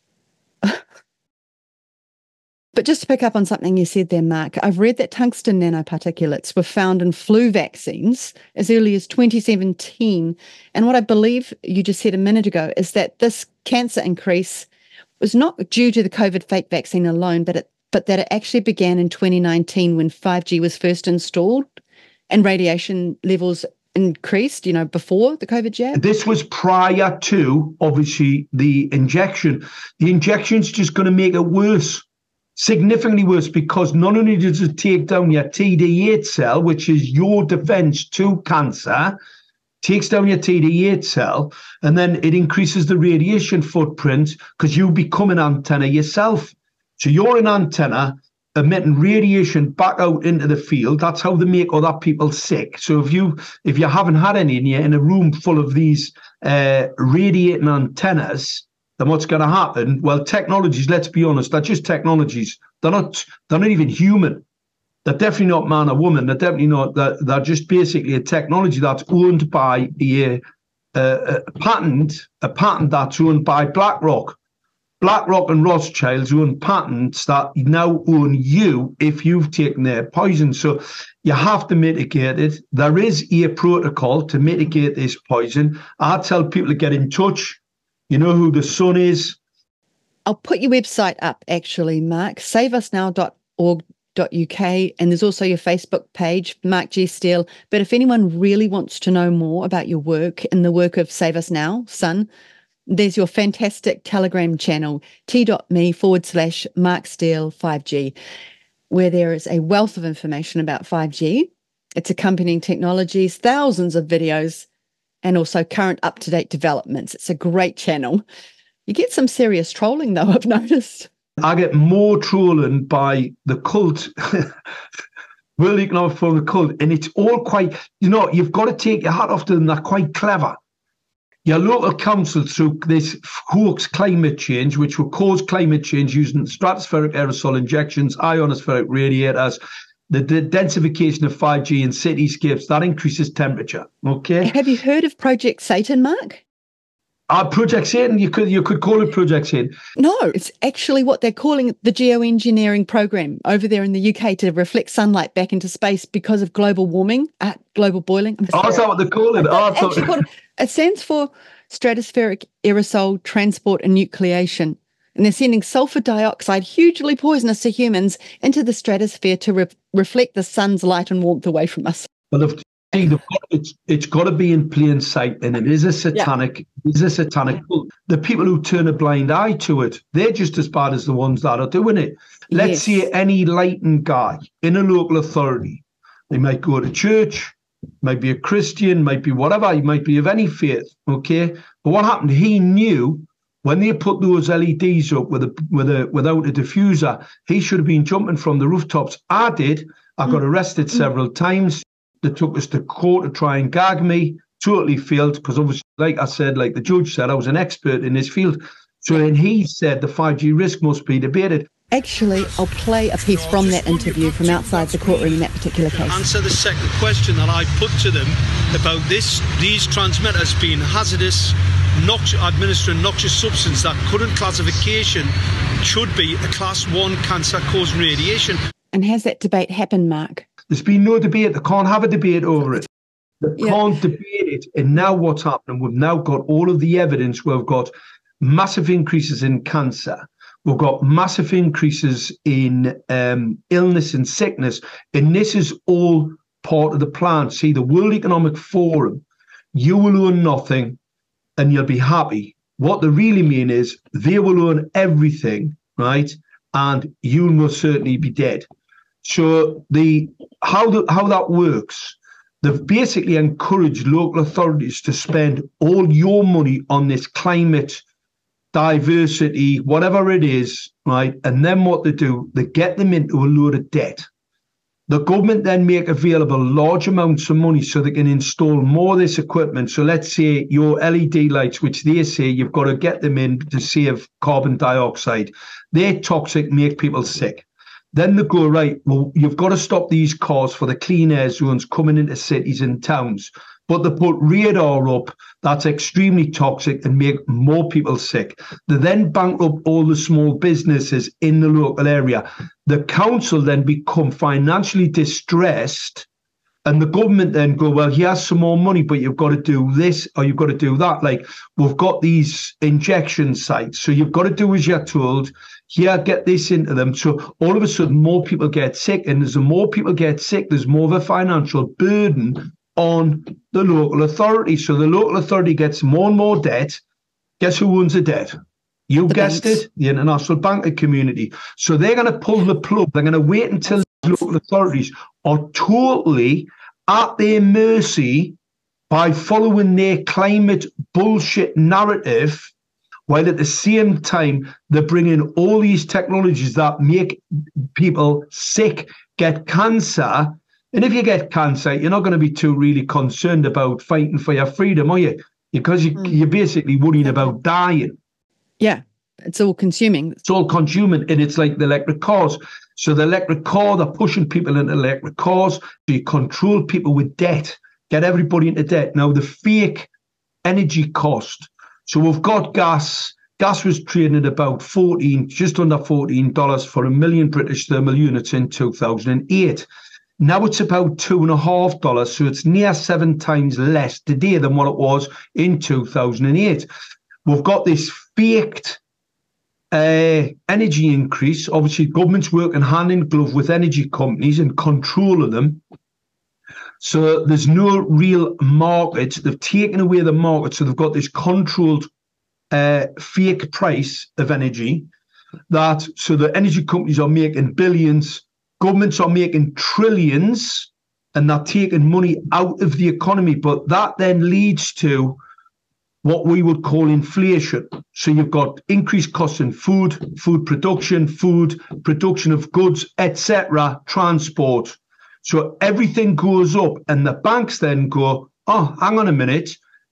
But just to pick up on something you said there, Mark, I've read that tungsten nanoparticulates were found in flu vaccines as early as twenty seventeen. And what I believe you just said a minute ago is that this cancer increase was not due to the COVID fake vaccine alone, but it, but that it actually began in twenty nineteen when five G was first installed and radiation levels increased, you know, before the COVID jab? This was prior to, obviously, the injection. The injection's just going to make it worse. Significantly worse, because not only does it take down your T D eight cell, which is your defense to cancer, takes down your T D eight cell, and then it increases the radiation footprint because you become an antenna yourself. So you're an antenna emitting radiation back out into the field. That's how they make other people sick. So if you if you haven't had any and you're in a room full of these uh, radiating antennas, then what's going to happen? Well, technologies, let's be honest, they're just technologies. They're not, they're not even human. They're definitely not man or woman. They're definitely not, they're, they're just basically a technology that's owned by a, a, a patent, a patent that's owned by BlackRock. BlackRock and Rothschilds own patents that now own you if you've taken their poison. So you have to mitigate it. There is a protocol to mitigate this poison. I tell people to get in touch. You know who the Sun is? I'll put your website up, actually, Mark, save us now dot org dot U K, and there's also your Facebook page, Mark G. Steele. But if anyone really wants to know more about your work and the work of Save Us Now, Sun, there's your fantastic Telegram channel, t.me forward slash Mark Steele 5G, where there is a wealth of information about five G, its accompanying technologies, thousands of videos, and also current up-to-date developments. It's a great channel. You get some serious trolling, though, I've noticed. I get more trolling by the cult, World Economic Forum, the cult, and it's all quite, you know, you've got to take your hat off to them. They're quite clever. Your local council, through this hoax climate change, which will cause climate change using stratospheric aerosol injections, ionospheric radiators, the, the densification of five G in cityscapes, that increases temperature. Okay. Have you heard of Project Satan, Mark? Uh, Project Satan, you could you could call it Project Satan. No, it's actually what they're calling the geoengineering program over there in the U K to reflect sunlight back into space because of global warming, uh, global boiling. Oh, is that what they call it? Oh, actually called, it stands for stratospheric aerosol transport and nucleation. And they're sending sulfur dioxide, hugely poisonous to humans, into the stratosphere to re- reflect the sun's light and warmth away from us. Well, if, see, got, it's, it's got to be in plain sight, and it is a satanic, yeah. it is a satanic. Yeah. The people who turn a blind eye to it, they're just as bad as the ones that are doing it. Let's yes. say any lightened guy in a local authority, they might go to church, might be a Christian, might be whatever, he might be of any faith, okay? But what happened, he knew when they put those L E Ds up with a, with a, without a diffuser, he should have been jumping from the rooftops. I did. I got arrested mm. several times. They took us to court to try and gag me. Totally failed because obviously, like I said, like the judge said, I was an expert in this field. So then he said the five G risk must be debated. Actually, I'll play a piece from that interview from outside the courtroom in that particular case. Answer the second question that I put to them about this, these transmitters being hazardous, nox- administering noxious substance that current classification should be a class one cancer causing radiation. And has that debate happened, Mark? There's been no debate. They can't have a debate over it. They yeah. can't debate it. And now what's happening? We've now got all of the evidence. We've got massive increases in cancer. We've got massive increases in um, illness and sickness. And this is all part of the plan. See, the World Economic Forum, you will own nothing and you'll be happy. What they really mean is they will own everything, right? And you will certainly be dead. So the how the, how that works, they've basically encouraged local authorities to spend all your money on this climate, diversity, whatever it is, right? And then what they do, they get them into a load of debt. The government then make available large amounts of money so they can install more of this equipment. So let's say your L E D lights, which they say you've got to get them in to save carbon dioxide. They're toxic, make people sick. Then they go, right, well, you've got to stop these cars for the clean air zones coming into cities and towns. But they put radar up that's extremely toxic and make more people sick. They then bankrupt all the small businesses in the local area. The council then become financially distressed, and the government then go, well, here's some more money, but you've got to do this or you've got to do that. Like, we've got these injection sites, so you've got to do as you're told. Here, get this into them. So all of a sudden, more people get sick, and as the more people get sick, there's more of a financial burden on the local authority. So the local authority gets more and more debt. Guess who owns the debt? You the guessed banks. It, the international banking community. So they're going to pull the plug. They're going to wait until local authorities are totally at their mercy by following their climate bullshit narrative, while at the same time they're bringing all these technologies that make people sick, get cancer. And if you get cancer, you're not going to be too really concerned about fighting for your freedom, are you? Because you, mm. you're basically worrying about dying. Yeah, it's all consuming. It's all consuming, and it's like the electric cars. So the electric car, they're pushing people into electric cars. So you control people with debt, get everybody into debt. Now, the fake energy cost. So we've got gas. Gas was trading at about fourteen, just under fourteen dollars for a million British thermal units in two thousand eight. Now it's about two and a half dollars, so it's near seven times less today than what it was in two thousand eight. We've got this faked uh, energy increase. Obviously, government's working hand in glove with energy companies and controlling them. So there's no real market. They've taken away the market, so they've got this controlled uh, fake price of energy. That so the energy companies are making billions. Governments are making trillions, and they're taking money out of the economy. But that then leads to what we would call inflation. So you've got increased costs in food, food production, food, production of goods, et cetera, transport. So everything goes up, and the banks then go, oh, hang on a minute.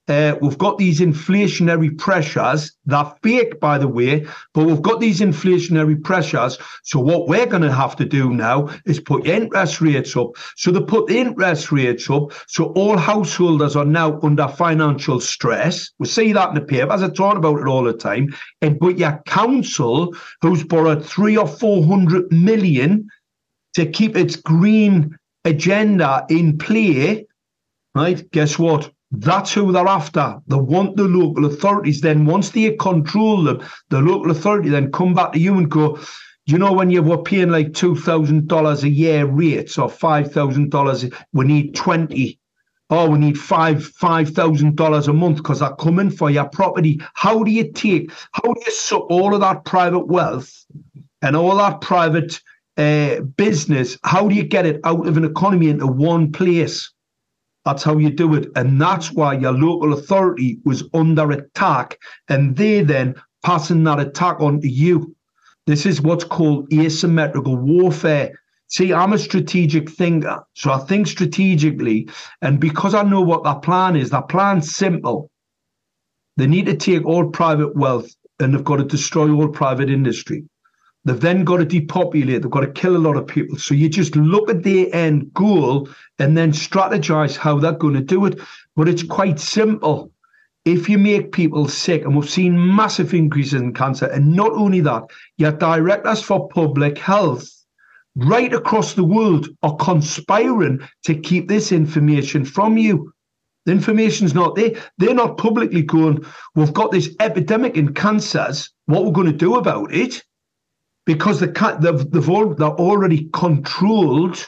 uh, we've got these inflationary pressures. They're fake, by the way, but we've got these inflationary pressures. So what we're going to have to do now is put interest rates up. So they put the interest rates up. So all householders are now under financial stress. We see that in the papers. I talk about it all the time. And but your council, who's borrowed three or four hundred million to keep its green agenda in play, right? Guess what? That's who they're after. They want the local authorities. Then once they control them, the local authority then come back to you and go, you know, when you were paying like two thousand dollars a year rates or five thousand dollars, we need twenty. Oh, we need five five thousand dollars a month because they're coming for your property. How do you take, how do you suck all of that private wealth and all that private uh, business? How do you get it out of an economy into one place? That's how you do it. And that's why your local authority was under attack, and they then passing that attack on to you. This is what's called asymmetrical warfare. See, I'm a strategic thinker, so I think strategically, and because I know what that plan is, that plan's simple. They need to take all private wealth and they've got to destroy all private industry. They've then got to depopulate. They've got to kill a lot of people. So you just look at their end goal and then strategize how they're going to do it. But it's quite simple. If you make people sick, and we've seen massive increases in cancer, and not only that, your directors for public health right across the world are conspiring to keep this information from you. The information's not there. They're not publicly going, we've got this epidemic in cancers, what we're going to do about it, because the, they've, they've all, they're already controlled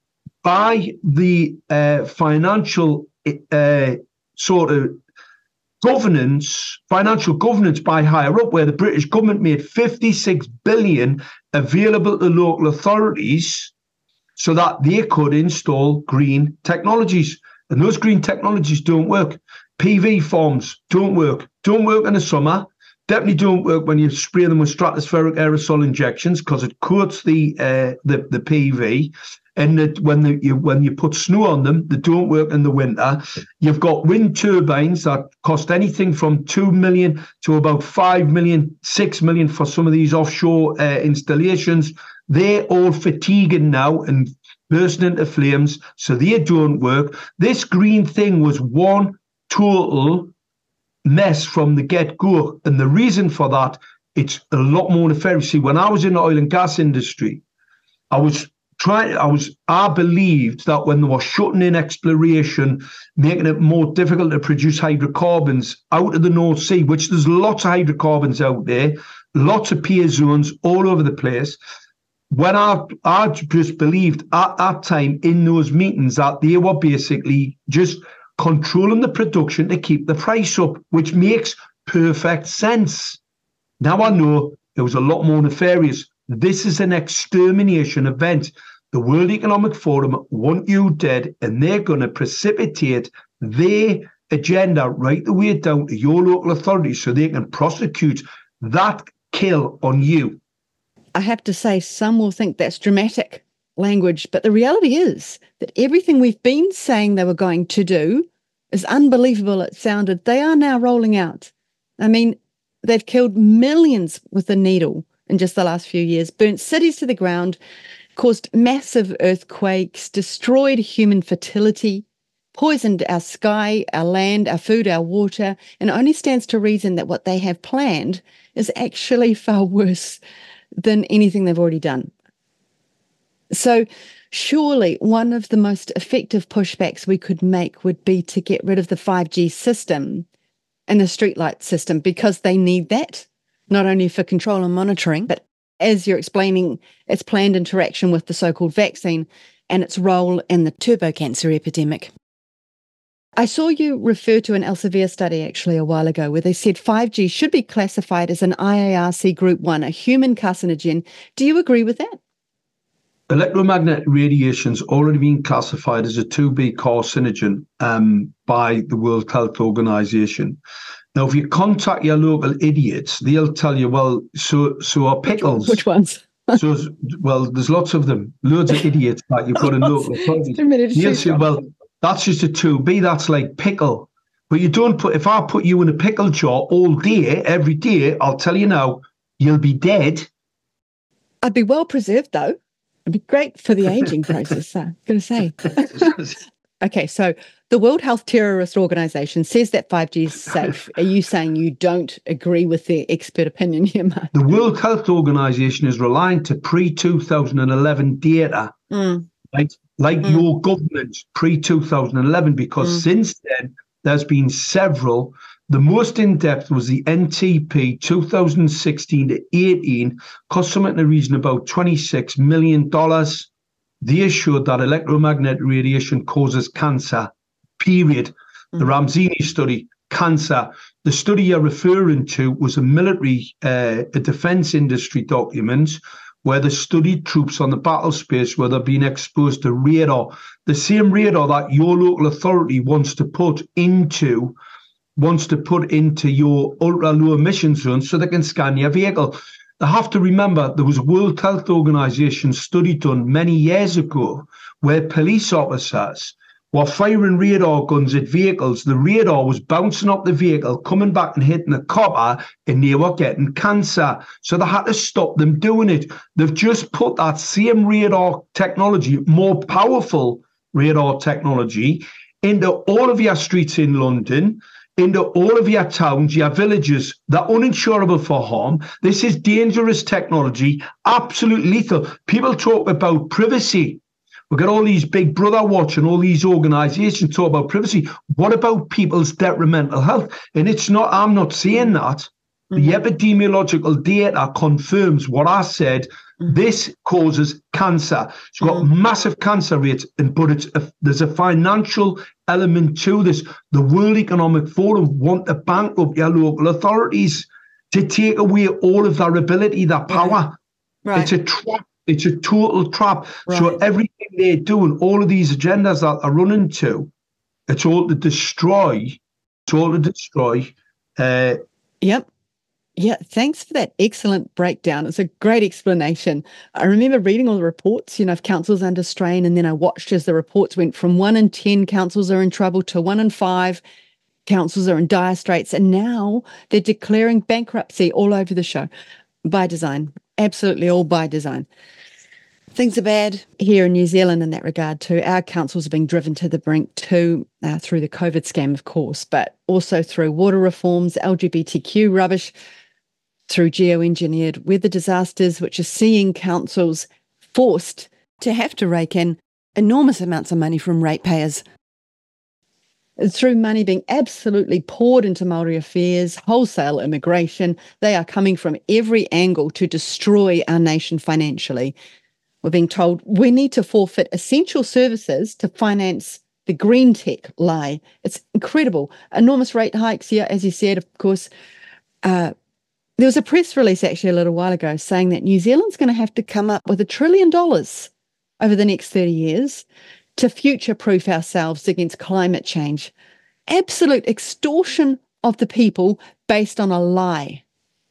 by the uh, financial uh, sort of governance, financial governance by higher up, where the British government made fifty-six billion available to local authorities so that they could install green technologies. And those green technologies don't work. P V farms don't work. Don't work in the summer. Definitely don't work when you spray them with stratospheric aerosol injections because it coats the uh, the the P V. And that when the, you when you put snow on them, they don't work in the winter. You've got wind turbines that cost anything from two million to about five million, six million for some of these offshore uh, installations. They're all fatiguing now and bursting into flames, so they don't work. This green thing was one total mess from the get-go, and the reason for that, it's a lot more nefarious. See, when I was in the oil and gas industry, I was trying. I was. I believed that when they were shutting in exploration, making it more difficult to produce hydrocarbons out of the North Sea, which there's lots of hydrocarbons out there, lots of peer zones all over the place. When I, I just believed at that time in those meetings that they were basically just controlling the production to keep the price up, which makes perfect sense. Now I know it was a lot more nefarious. This is an extermination event. The World Economic Forum want you dead, and they're going to precipitate their agenda right the way down to your local authorities so they can prosecute that kill on you. I have to say, some will think that's dramatic language, but the reality is that everything we've been saying they were going to do, as unbelievable it sounded, they are now rolling out. I mean, they've killed millions with a needle in just the last few years, burnt cities to the ground, caused massive earthquakes, destroyed human fertility, poisoned our sky, our land, our food, our water, and it only stands to reason that what they have planned is actually far worse than anything they've already done. So surely one of the most effective pushbacks we could make would be to get rid of the five G system and the streetlight system, because they need that, not only for control and monitoring, but as you're explaining, its planned interaction with the so-called vaccine and its role in the turbo cancer epidemic. I saw you refer to an Elsevier study actually a while ago where they said five G should be classified as an I A R C Group one, a human carcinogen. Do you agree with that? Electromagnetic radiation's already been classified as a two B carcinogen um, by the World Health Organization. Now, if you contact your local idiots, they'll tell you, well, so so are pickles. Which ones? so, well, there's lots of them, loads of idiots that you've got in local authorities. They'll say, well, that's just a two B, that's like pickle. But you don't put, if I put you in a pickle jar all day, every day, I'll tell you now, you'll be dead. I'd be well preserved, though. It'd be great for the aging process, I'm going to say. Okay, so the World Health Terrorist Organization says that five G is safe. Are you saying you don't agree with their expert opinion here, Mark? The World Health Organization is relying to pre two thousand eleven data, mm. like, like mm. your government pre two thousand eleven, because mm. since then, there's been several. The most in-depth was the N T P two thousand sixteen to eighteen, cost something in the region about twenty-six million dollars. They showed that electromagnetic radiation causes cancer, period. Mm-hmm. The Ramzini study, cancer. The study you're referring to was a military, uh, a defense industry document where they studied troops on the battle space where they're being exposed to radar. The same radar that your local authority wants to put into wants to put into your ultra-low emission zone so they can scan your vehicle. They have to remember there was a World Health Organization study done many years ago where police officers were firing radar guns at vehicles. The radar was bouncing up the vehicle, coming back and hitting the copper, and they were getting cancer. So they had to stop them doing it. They've just put that same radar technology, more powerful radar technology, into all of your streets in London, into all of your towns, your villages. They're uninsurable for harm. This is dangerous technology, absolutely lethal. People talk about privacy. We've got all these Big Brother watch and all these organizations talk about privacy. What about people's detrimental health? And it's not, I'm not saying that. Mm-hmm. The epidemiological data confirms what I said. Mm-hmm. This causes cancer. It's got mm-hmm. massive cancer rates, and but it's a, there's a financial element to this. The World Economic Forum want to bankrupt your local authorities to take away all of their ability, their power. Right. Right. It's a trap. It's a total trap. Right. So everything they're doing, all of these agendas that they're running to, it's all to destroy. It's all to destroy. Uh, yep. Yeah, thanks for that excellent breakdown. It's a great explanation. I remember reading all the reports, you know, of councils under strain, and then I watched as the reports went from one in ten councils are in trouble to one in five councils are in dire straits, and now they're declaring bankruptcy all over the show. By design, absolutely all by design. Things are bad here in New Zealand in that regard too. Our councils are being driven to the brink too, uh, through the COVID scam, of course, but also through water reforms, L G B T Q rubbish, through geoengineered weather disasters, which are seeing councils forced to have to rake in enormous amounts of money from ratepayers. Through money being absolutely poured into Māori affairs, wholesale immigration, they are coming from every angle to destroy our nation financially. We're being told we need to forfeit essential services to finance the green tech lie. It's incredible. Enormous rate hikes here, as you said, of course. Uh, there was a press release actually a little while ago saying that New Zealand's going to have to come up with a trillion dollars over the next thirty years to future-proof ourselves against climate change. Absolute extortion of the people based on a lie.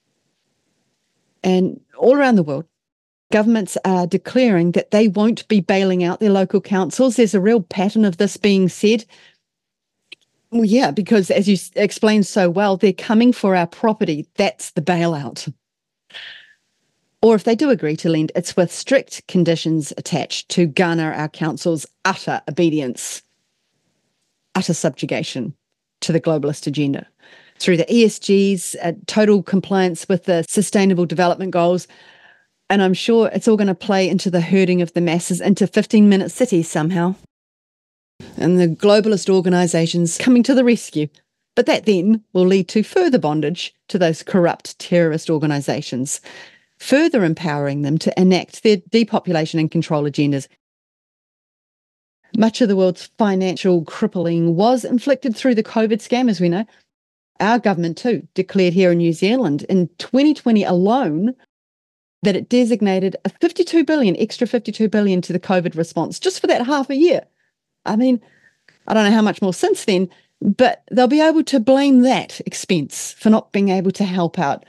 And all around the world, governments are declaring that they won't be bailing out their local councils. There's a real pattern of this being said. Well, yeah, because as you explained so well, they're coming for our property. That's the bailout. Or if they do agree to lend, it's with strict conditions attached to garner our council's utter obedience, utter subjugation to the globalist agenda. Through the E S Gs, uh, total compliance with the Sustainable Development Goals, and I'm sure it's all going to play into the herding of the masses into fifteen-minute cities somehow. And the globalist organisations coming to the rescue. But that then will lead to further bondage to those corrupt terrorist organisations, further empowering them to enact their depopulation and control agendas. Much of the world's financial crippling was inflicted through the COVID scam, as we know. Our government, too, declared here in New Zealand in twenty twenty alone that it designated a fifty-two billion dollars, extra fifty-two billion dollars to the COVID response just for that half a year. I mean, I don't know how much more since then, but they'll be able to blame that expense for not being able to help out.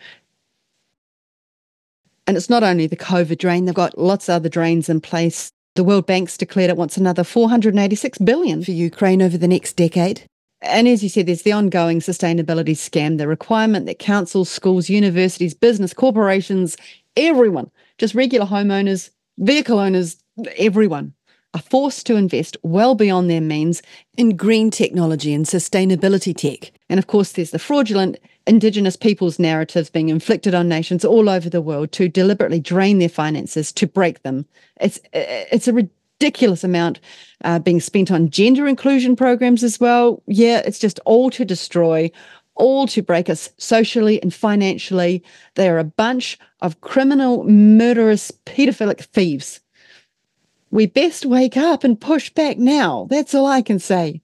And it's not only the COVID drain, they've got lots of other drains in place. The World Bank's declared it wants another four hundred eighty-six billion dollars for Ukraine over the next decade. And as you said, there's the ongoing sustainability scam, the requirement that councils, schools, universities, business, corporations, everyone, just regular homeowners, vehicle owners, everyone, are forced to invest well beyond their means in green technology and sustainability tech. And of course, there's the fraudulent Indigenous peoples' narratives being inflicted on nations all over the world to deliberately drain their finances, to break them. It's it's a ridiculous amount uh, being spent on gender inclusion programs as well. Yeah, it's just all to destroy, all to break us socially and financially. They are a bunch of criminal, murderous, paedophilic thieves. We best wake up and push back now. That's all I can say.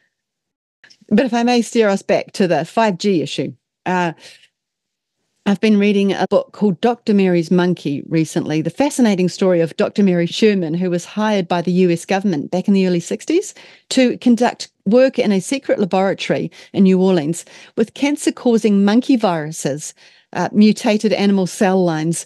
But if I may steer us back to the five G issue, uh, I've been reading a book called Doctor Mary's Monkey recently, the fascinating story of Doctor Mary Sherman, who was hired by the U S government back in the early sixties to conduct work in a secret laboratory in New Orleans with cancer-causing monkey viruses, uh, mutated animal cell lines.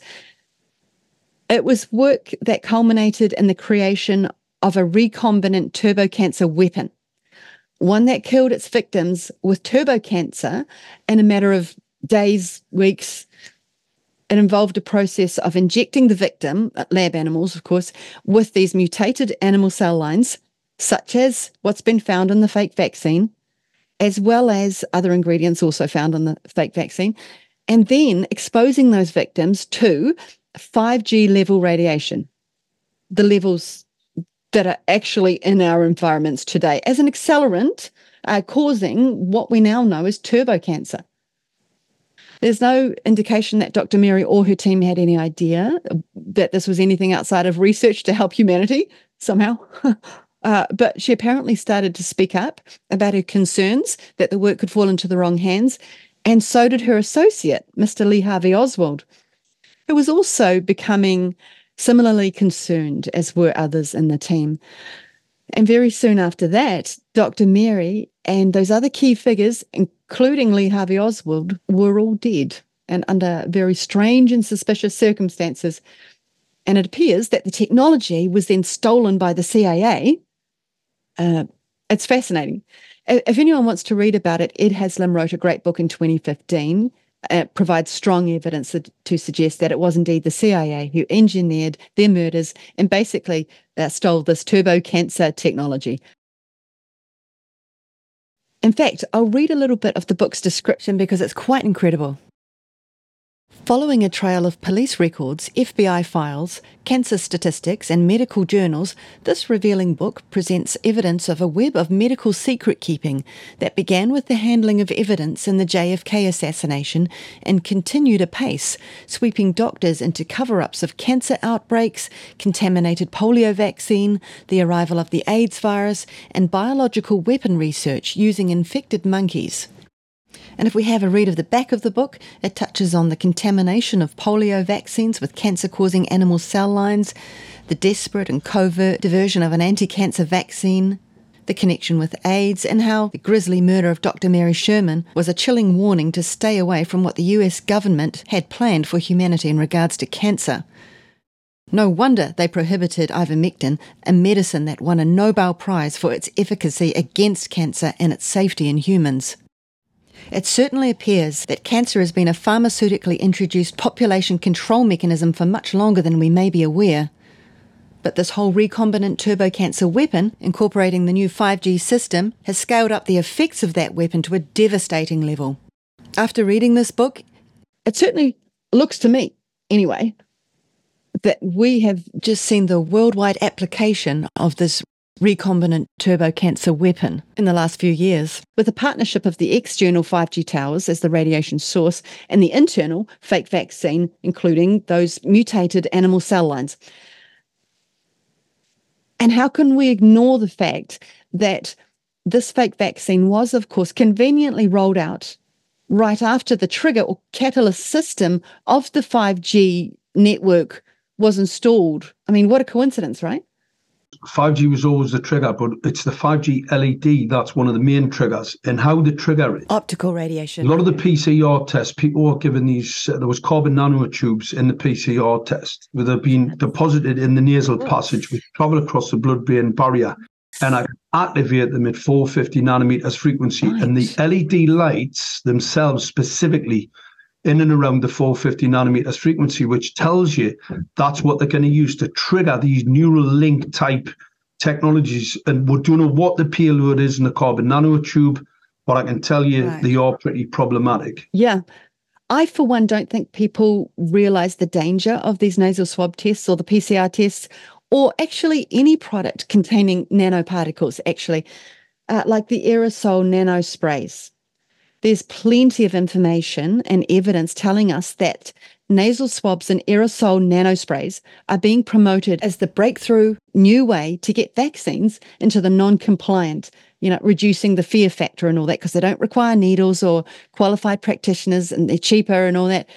It was work that culminated in the creation of a recombinant turbocancer weapon, one that killed its victims with turbocancer in a matter of days, weeks. It involved a process of injecting the victim, lab animals, of course, with these mutated animal cell lines, such as what's been found in the fake vaccine, as well as other ingredients also found in the fake vaccine, and then exposing those victims to five G level radiation, the levels that are actually in our environments today, as an accelerant uh, causing what we now know as turbocancer. There's no indication that Doctor Mary or her team had any idea that this was anything outside of research to help humanity somehow. uh, but she apparently started to speak up about her concerns that the work could fall into the wrong hands, and so did her associate, Mister Lee Harvey Oswald, who was also becoming similarly concerned, as were others in the team. And very soon after that, Doctor Mary and those other key figures, including Lee Harvey Oswald, were all dead and under very strange and suspicious circumstances. And it appears that the technology was then stolen by the C I A. Uh, it's fascinating. If anyone wants to read about it, Ed Haslam wrote a great book in twenty fifteen. It provides strong evidence to suggest that it was indeed the C I A who engineered their murders and basically uh, stole this turbo-cancer technology. In fact, I'll read a little bit of the book's description because it's quite incredible. Following a trail of police records, F B I files, cancer statistics and medical journals, this revealing book presents evidence of a web of medical secret-keeping that began with the handling of evidence in the J F K assassination and continued apace, sweeping doctors into cover-ups of cancer outbreaks, contaminated polio vaccine, the arrival of the AIDS virus, and biological weapon research using infected monkeys. And if we have a read of the back of the book, it touches on the contamination of polio vaccines with cancer-causing animal cell lines, the desperate and covert diversion of an anti-cancer vaccine, the connection with AIDS, and how the grisly murder of Doctor Mary Sherman was a chilling warning to stay away from what the U S government had planned for humanity in regards to cancer. No wonder they prohibited ivermectin, a medicine that won a Nobel Prize for its efficacy against cancer and its safety in humans. It certainly appears that cancer has been a pharmaceutically introduced population control mechanism for much longer than we may be aware. But this whole recombinant turbocancer weapon, incorporating the new five G system, has scaled up the effects of that weapon to a devastating level. After reading this book, it certainly looks to me, anyway, that we have just seen the worldwide application of this recombinant turbocancer weapon in the last few years, with a partnership of the external five G towers as the radiation source and the internal fake vaccine, including those mutated animal cell lines. And how can we ignore the fact that this fake vaccine was, of course, conveniently rolled out right after the trigger or catalyst system of the five G network was installed? I mean, what a coincidence, right? five G was always the trigger, but it's the five G L E D that's one of the main triggers. And how the trigger it? Optical radiation. A lot of the P C R tests, people were given these, uh, there was carbon nanotubes in the P C R test, where they've been deposited in the nasal passage, which travel across the blood-brain barrier. and I can activate them at four hundred fifty nanometers frequency. Right. And the L E D lights themselves specifically in and around the four hundred fifty nanometers frequency, which tells you that's what they're going to use to trigger these neural link type technologies. And we don't know what the payload is in the carbon nanotube, but I can tell you right. they are pretty problematic. Yeah. I, for one, don't think people realise the danger of these nasal swab tests or the P C R tests, or actually any product containing nanoparticles, actually, uh, like the aerosol nano sprays. There's plenty of information and evidence telling us that nasal swabs and aerosol nanosprays are being promoted as the breakthrough new way to get vaccines into the non-compliant, you know, reducing the fear factor and all that, because they don't require needles or qualified practitioners and they're cheaper and all that.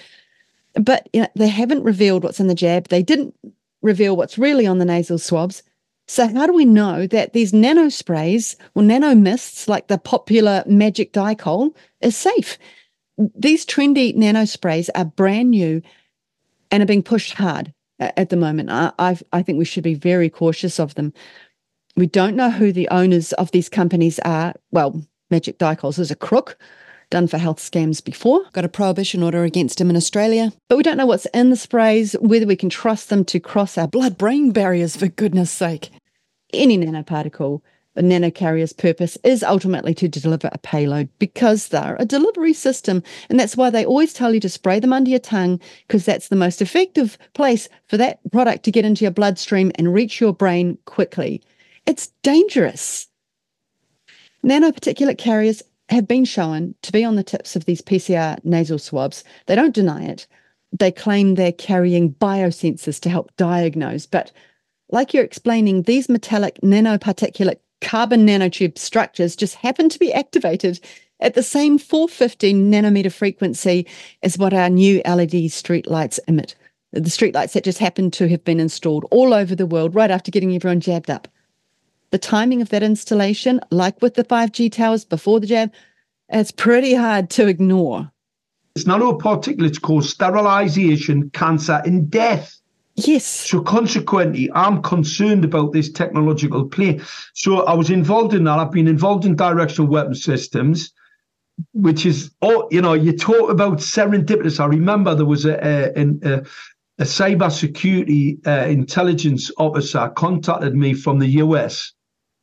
But you know, they haven't revealed what's in the jab. They didn't reveal what's really on the nasal swabs. So how do we know that these nanosprays or nano mists, like the popular Magic Dicol, is safe? These trendy nanosprays are brand new and are being pushed hard at the moment. I, I've, I think we should be very cautious of them. We don't know who the owners of these companies are. Well, Magic Dicols is a crook, done for health scams before. Got a prohibition order against him in Australia. But we don't know what's in the sprays, whether we can trust them to cross our blood-brain barriers, for goodness sake. Any nanoparticle, a nanocarrier's purpose is ultimately to deliver a payload, because they're a delivery system. And that's why they always tell you to spray them under your tongue, because that's the most effective place for that product to get into your bloodstream and reach your brain quickly. It's dangerous. Nanoparticulate carriers have been shown to be on the tips of these P C R nasal swabs. They don't deny it. They claim they're carrying biosensors to help diagnose. But like you're explaining, these metallic nanoparticulate carbon nanotube structures just happen to be activated at the same four hundred fifty nanometer frequency as what our new L E D streetlights emit. The streetlights that just happen to have been installed all over the world right after getting everyone jabbed up. The timing of that installation, like with the five G towers before the jab, it's pretty hard to ignore. It's nanoparticulates cause sterilization, cancer, and death. Yes. So consequently, I'm concerned about this technological play. So I was involved in that. I've been involved in directional weapon systems, which is, oh, you know, you talk about serendipitous. I remember there was a a, a, a cyber security uh, intelligence officer contacted me from the U S.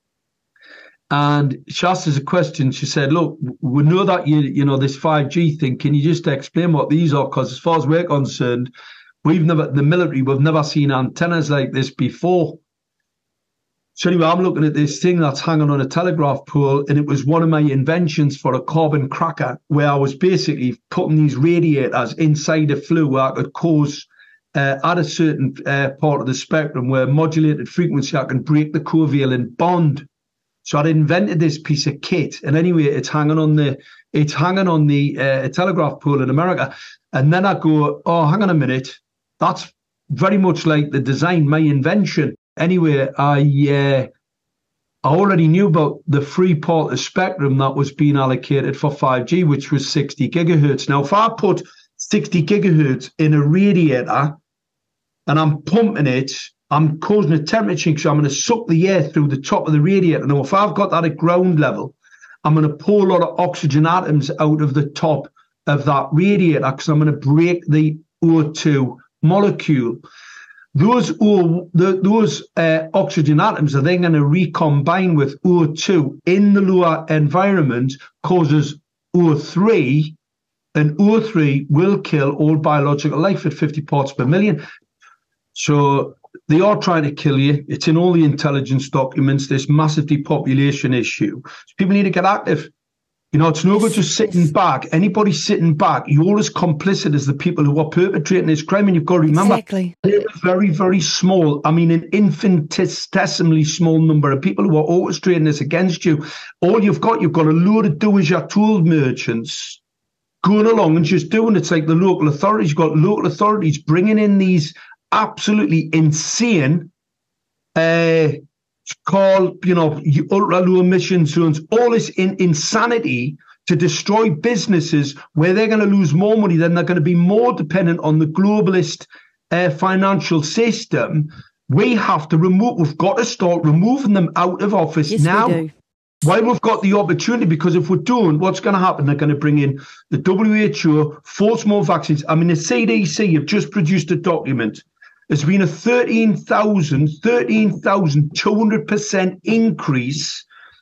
And she asked us a question. She said, look, we know that, you you know, this five G thing, can you just explain what these are? Because as far as we're concerned, we've never, the military, we've never seen antennas like this before. So anyway, I'm looking at this thing that's hanging on a telegraph pole, and it was one of my inventions for a carbon cracker, where I was basically putting these radiators inside a flue where I could cause, uh, at a certain uh, part of the spectrum, where modulated frequency, I can break the covalent bond. So I'd invented this piece of kit, and anyway, it's hanging on the it's hanging on the uh, telegraph pole in America. And then I go, oh, hang on a minute, that's very much like the design, my invention. Anyway, I uh, I already knew about the free part of spectrum that was being allocated for five G, which was sixty gigahertz. Now, if I put sixty gigahertz in a radiator and I'm pumping it, I'm causing a temperature because I'm going to suck the air through the top of the radiator. Now, if I've got that at ground level, I'm going to pull a lot of oxygen atoms out of the top of that radiator because I'm going to break the O two molecule. Those o, the, those uh, oxygen atoms are then going to recombine with O two in the lower environment, causes O three, and O three will kill all biological life at fifty parts per million. So they are trying to kill you. It's in all the intelligence documents, this massive depopulation issue. So people need to get active. You know, it's no good just sitting back. Anybody sitting back, you're as complicit as the people who are perpetrating this crime. And you've got to remember, exactly. They're a very, very small, I mean, an infinitesimally small number of people who are orchestrating this against you. All you've got, you've got a load of do-as-you tool merchants going along and just doing it. It's like the local authorities. You've got local authorities bringing in these absolutely insane uh call, you know, ultra low emission zones, all this in insanity to destroy businesses where they're going to lose more money, then they're going to be more dependent on the globalist uh, financial system We have to remove, we've got to start removing them out of office Yes, now. we do. While we've got the opportunity, because if we don't, what's going to happen? They're going to bring in the W H O, force more vaccines. I mean, the C D C have just produced a document. There's been a thirteen thousand, thirteen thousand two hundred percent increase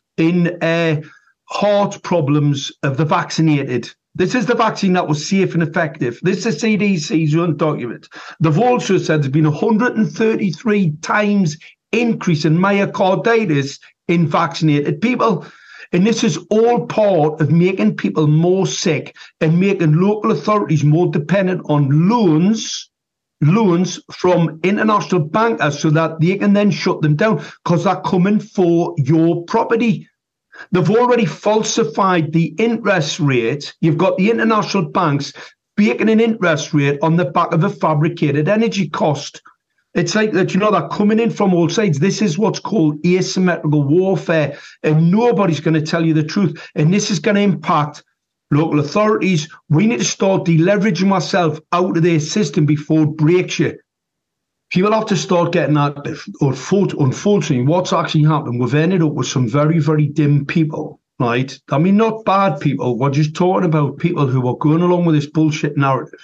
in uh, heart problems of the vaccinated. This is the vaccine that was safe and effective. This is C D C's own document. They've also said there's been a one hundred thirty-three times increase in myocarditis in vaccinated people. And this is all part of making people more sick and making local authorities more dependent on loans, loans from international bankers so that they can then shut them down because they're coming for your property. They've already falsified the interest rate. You've got the international banks baking an interest rate on the back of a fabricated energy cost. It's like that, you know, they're coming in from all sides. This is what's called asymmetrical warfare, and nobody's going to tell you the truth. And this is going to impact local authorities. We need to start deleveraging ourselves out of their system before it breaks you. People have to start getting that. Unfortunately, what's actually happened, we've ended up with some very, very dim people, right? I mean, not bad people. We're just talking about people who are going along with this bullshit narrative.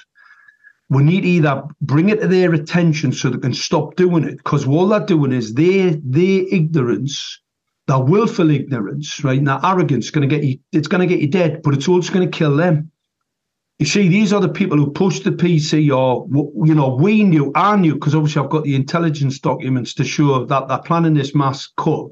We need to either bring it to their attention so they can stop doing it, because all they're doing is their their ignorance, their willful ignorance, right? And their arrogance is going to get you. It's going to get you dead, but it's also going to kill them. You see, these are the people who pushed the P C, or you know, we knew, I knew, because obviously I've got the intelligence documents to show that they're planning this mass cut,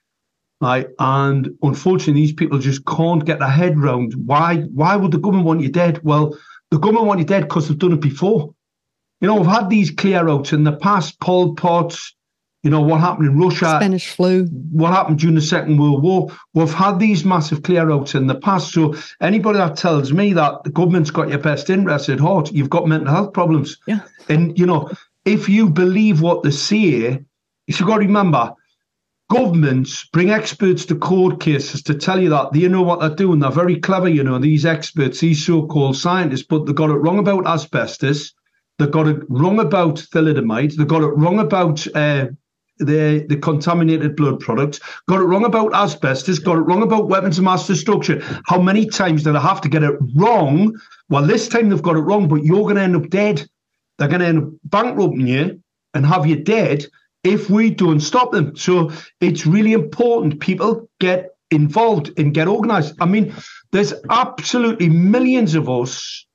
right? And unfortunately, these people just can't get their head round why. Why would the government want you dead? Well, the government want you dead because they've done it before. You know, we've had these clear outs in the past, Pol Pot, you know, what happened in Russia. Spanish flu. What happened during the Second World War. We've had these massive clear outs in the past. So anybody that tells me that the government's got your best interest at heart, you've got mental health problems. Yeah. And, you know, if you believe what they say, you've got to remember, governments bring experts to court cases to tell you that they know what they're doing. They're very clever, you know, these experts, these so-called scientists, but they got it wrong about asbestos. They got it wrong about thalidomide. They got it wrong about uh, the, the contaminated blood products. Got it wrong about asbestos. Got it wrong about weapons of mass destruction. How many times do they have to get it wrong? Well, this time they've got it wrong, but you're going to end up dead. They're going to end up bankrupting you and have you dead if we don't stop them. So it's really important people get involved and get organised. I mean, there's absolutely millions of us.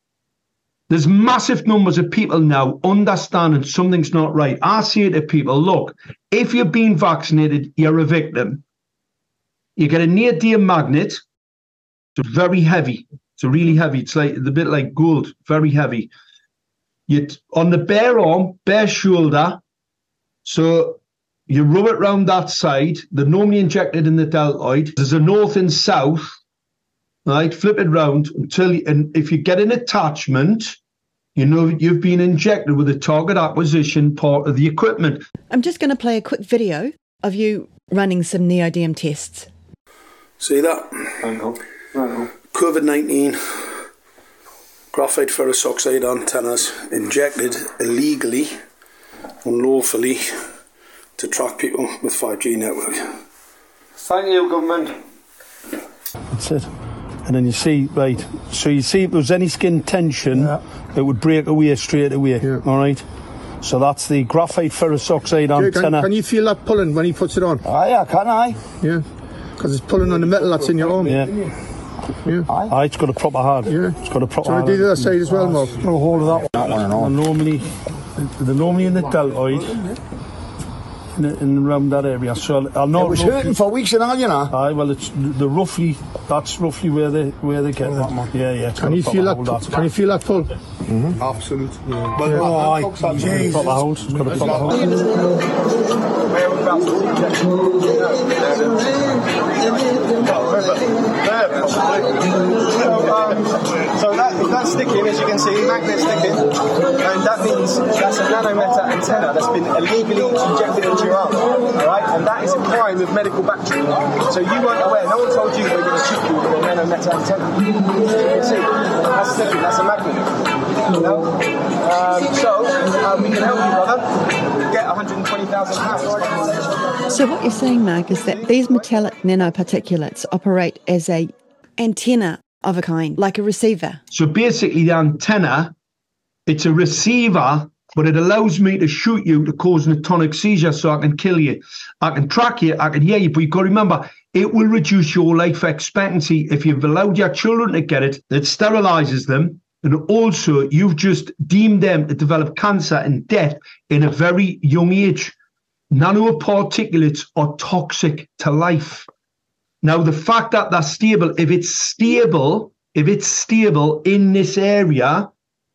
There's massive numbers of people now understanding something's not right. I say to people, look, if you've been vaccinated, you're a victim. You get a neodymium magnet. It's very heavy. It's really heavy. It's like it's a bit like gold, very heavy. You on the bare arm, bare shoulder. So you rub it round that side. They're normally injected in the deltoid. There's a north and south, right? Flip it round until, you, and if you get an attachment, you know you've been injected with a target acquisition part of the equipment. I'm just going to play a quick video of you running some neodymium tests. See that? Hang on. Hang on. COVID nineteen, graphite ferrous oxide antennas injected illegally, unlawfully, to track people with five G network. Thank you, government. That's it. And then you see, right, so you see if there's any skin tension, yeah. It would break away straight away, yeah. All right? So that's the graphite ferrous oxide Jay, antenna. Can, can you feel that pulling when he puts it on? Ah, yeah, can I? Yeah, because it's pulling on the metal that's in your arm. Yeah. Yeah. Aye, it's got a proper hard. Yeah. It's got a proper Do you want to do the other side as well, Mark? Got a hold of that one. That one and all. They're normally, they're normally in the deltoid. In, in around that area, so I'll not. It was roughly, hurting for weeks and all, you know. Aye, well, it's the roughly. That's roughly where they where they get that. Man. Yeah, yeah. Can you feel that? that can you feel that pull? Mm-hmm. Absolutely. Yeah. Well, yeah. Oh, aye. It's got a proper hold. It's got a proper hold. So that, that's sticking, as you can see, magnet's sticking, and that means that's a nanometer antenna that's been illegally injected into your arm, alright? And that is a crime with medical battery. So you weren't aware, no one told you they were going to shoot you with a nanometer antenna. You can see, that's sticking, that's a magnet. You know? Um, so uh, we can help you, brother, get one hundred twenty thousand pounds. So what you're saying, Mark, is that these metallic nanoparticulates operate as a antenna of a kind, like a receiver. So basically the antenna, it's a receiver, but it allows me to shoot you to cause an atonic seizure so I can kill you. I can track you, I can hear you, but you've got to remember, it will reduce your life expectancy if you've allowed your children to get it. It sterilises them, and also you've just deemed them to develop cancer and death in a very young age. Nanoparticulates are toxic to life. Now, the fact that they're stable, if it's stable, if it's stable in this area,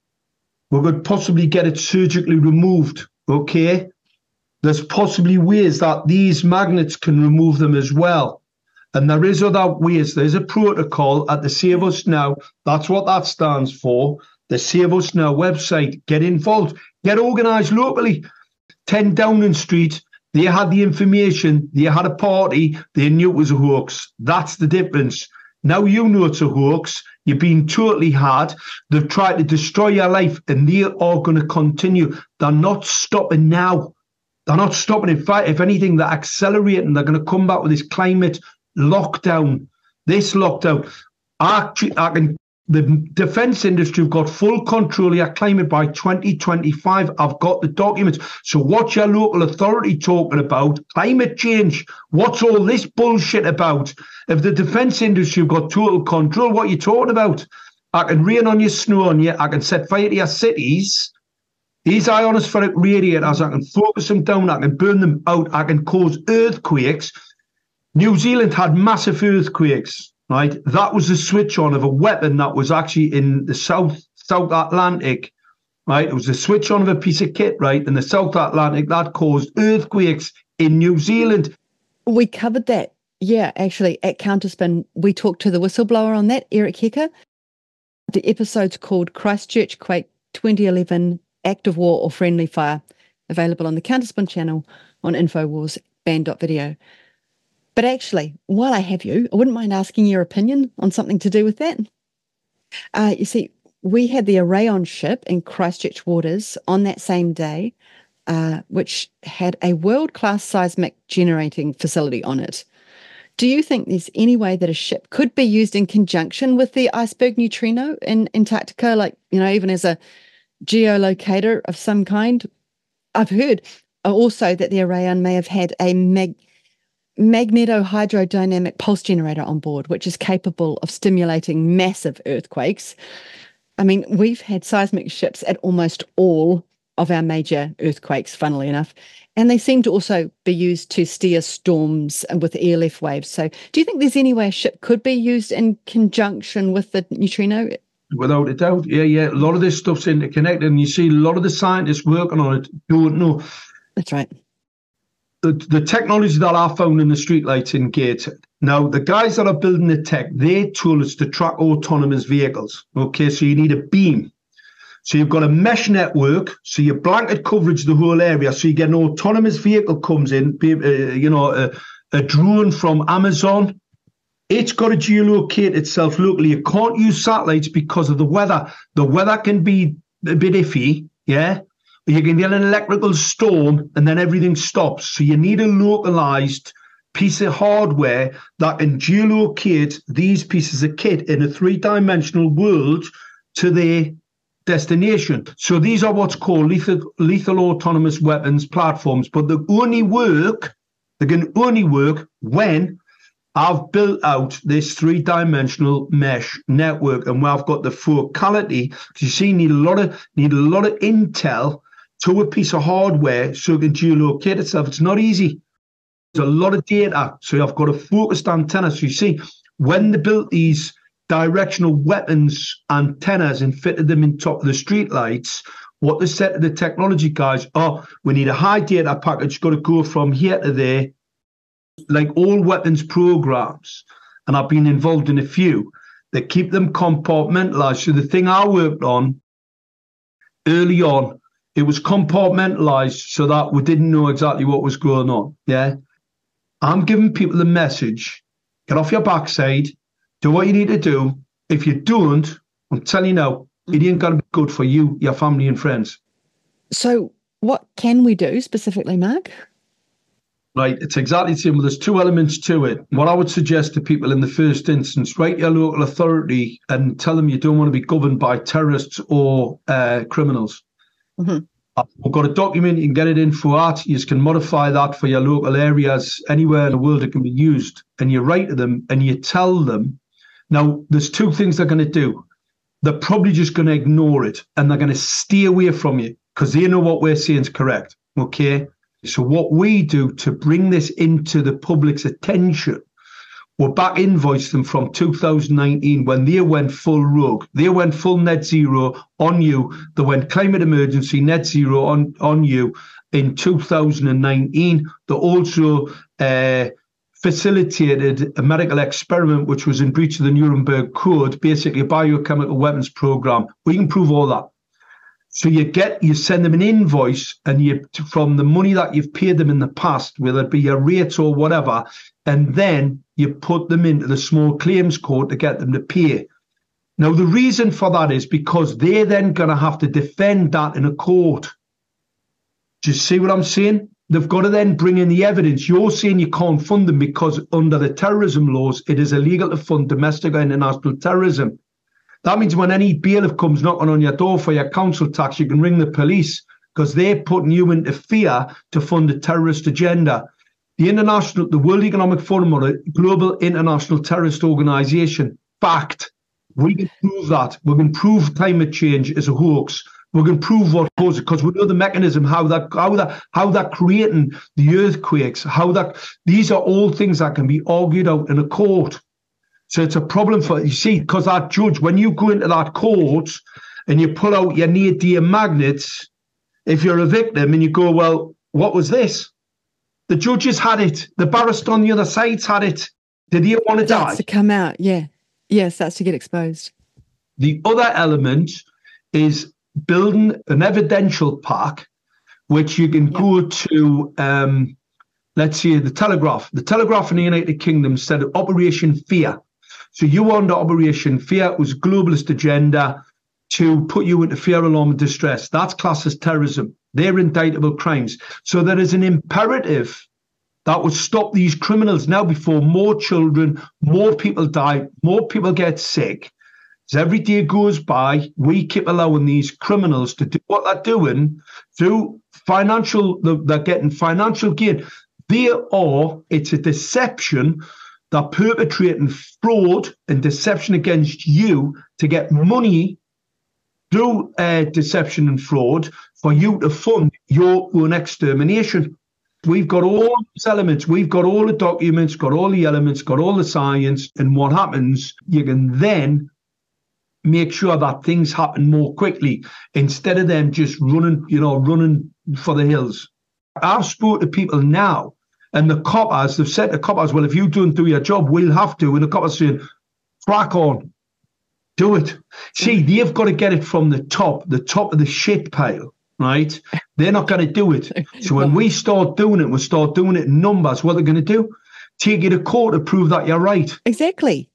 we could possibly get it surgically removed, okay? There's possibly ways that these magnets can remove them as well. And there is other ways. There's a protocol at the Save Us Now. That's what that stands for. The Save Us Now website. Get involved. Get organised locally. ten Downing Street. They had the information. They had a party. They knew it was a hoax. That's the difference. Now you know it's a hoax. You're being totally had. They've tried to destroy your life, and they are going to continue. They're not stopping now. They're not stopping. In fact, if anything, they're accelerating. They're going to come back with this climate lockdown. This lockdown. Actually, I can, the defence industry have got full control of your climate by twenty twenty-five. I've got the documents. So what's your local authority talking about? Climate change. What's all this bullshit about? If the defence industry have got total control, what are you talking about? I can rain on you, snow on you. I can set fire to your cities. These ionospheric radiators, I can focus them down. I can burn them out. I can cause earthquakes. New Zealand had massive earthquakes, right? That was the switch on of a weapon that was actually in the South South Atlantic, right? It was the switch on of a piece of kit, right, in the South Atlantic that caused earthquakes in New Zealand. We covered that, yeah, actually, at Counterspin. We talked to the whistleblower on that, Eric Hecker. The episode's called Christchurch Quake twenty eleven, Active War or Friendly Fire, available on the Counterspin channel on Infowars band dot video. But actually, while I have you, I wouldn't mind asking your opinion on something to do with that. Uh, you see, we had the Orion ship in Christchurch waters on that same day, uh, which had a world-class seismic generating facility on it. Do you think there's any way that a ship could be used in conjunction with the iceberg neutrino in Antarctica, like, you know, even as a geolocator of some kind? I've heard also that the Orion may have had a mag- magnetohydrodynamic pulse generator on board, which is capable of stimulating massive earthquakes. I mean, we've had seismic ships at almost all of our major earthquakes, funnily enough, and they seem to also be used to steer storms and with airlift waves. So do you think there's any way a ship could be used in conjunction with the neutrino? Without a doubt, yeah, yeah. A lot of this stuff's interconnected, and you see a lot of the scientists working on it don't know. That's right. The, the technology that I found in the streetlights in Gateshead. Now, the guys that are building the tech, they told us to track autonomous vehicles. Okay, so you need a beam. So you've got a mesh network, so you blanket coverage the whole area. So you get an autonomous vehicle comes in, uh, you know, a, a drone from Amazon. It's got to geolocate itself locally. You can't use satellites because of the weather. The weather can be a bit iffy, yeah? You can get an electrical storm and then everything stops. So you need a localized piece of hardware that can geolocate these pieces of kit in a three-dimensional world to their destination. So these are what's called lethal, lethal autonomous weapons platforms, but they only work, they can only work when I've built out this three-dimensional mesh network, and where I've got the focality. Because you see, you need a lot of need a lot of intel to a piece of hardware so it can geolocate itself. It's not easy. There's a lot of data. So I've got a focused antenna. So you see, when they built these directional weapons antennas and fitted them in top of the street lights, what they said to the technology guys, oh, we need a high data package, got to go from here to there, like all weapons programs. And I've been involved in a few. They keep them compartmentalized. So the thing I worked on early on, it was compartmentalized so that we didn't know exactly what was going on. Yeah. I'm giving people the message, get off your backside, do what you need to do. If you don't, I'm telling you now, It ain't going to be good for you, your family and friends. So what can we do specifically, Mark? Right, it's exactly the same. Well, there's two elements to it. What I would suggest to people in the first instance, write your local authority and tell them you don't want to be governed by terrorists or uh, criminals. Mm-hmm. We've got a document, you can get it in for art. You can modify that for your local areas. Anywhere in the world it can be used. And you write to them and you tell them. Now, there's two things they're going to do. They're probably just going to ignore it and they're going to stay away from you because they know what we're saying is correct. Okay? So what we do to bring this into the public's attention, we're back invoiced them from two thousand nineteen when they went full rogue. They went full net zero on you. They went climate emergency net zero on, on you in two thousand nineteen. They also uh, facilitated a medical experiment which was in breach of the Nuremberg Code, basically a biochemical weapons program. We can prove all that. So you get, you send them an invoice and you, from the money that you've paid them in the past, whether it be your rates or whatever, and then you put them into the small claims court to get them to pay. Now, the reason for that is because they're then going to have to defend that in a court. Do you see what I'm saying? They've got to then bring in the evidence. You're saying you can't fund them because under the terrorism laws, it is illegal to fund domestic or international terrorism. That means when any bailiff comes knocking on your door for your council tax, you can ring the police because they're putting you into fear to fund a terrorist agenda. The international, the World Economic Forum, or a global international terrorist organization, fact. We can prove that. We can prove climate change is a hoax. We can prove what causes it because we know the mechanism, how that, how that, how that creating the earthquakes, how that. These are all things that can be argued out in a court. So it's a problem for, you see, because that judge, when you go into that court and you pull out your near-dear magnets, if you're a victim and you go, well, what was this? The judges had it. The barrister on the other side's had it. Did he want to die? Starts to come out, yeah. Yeah, starts to get exposed. The other element is building an evidential pack, which you can yeah. go to, um, let's say, the Telegraph. The Telegraph in the United Kingdom said Operation Fear. So you were under Operation Fear. It was a globalist agenda to put you into fear, alarm, and distress. That's classed as terrorism. They're indictable crimes. So there is an imperative that would stop these criminals now before more children, more people die, more people get sick. As every day goes by, we keep allowing these criminals to do what they're doing through financial, they're getting financial gain. They are, it's a deception. They're perpetrating fraud and deception against you to get money through uh, deception and fraud for you to fund your own extermination. We've got all these elements. We've got all the documents, got all the elements, got all the science. And what happens, you can then make sure that things happen more quickly instead of them just running, you know, running for the hills. I've spoken to people now, and the coppers, they've said to coppers, well, if you don't do your job, we'll have to. And the coppers saying, crack on, do it. See, they've got to get it from the top, the top of the shit pile, right? They're not going to do it. So when we start doing it, we start doing it in numbers, what they're going to do? Take you to court to prove that you're right. Exactly.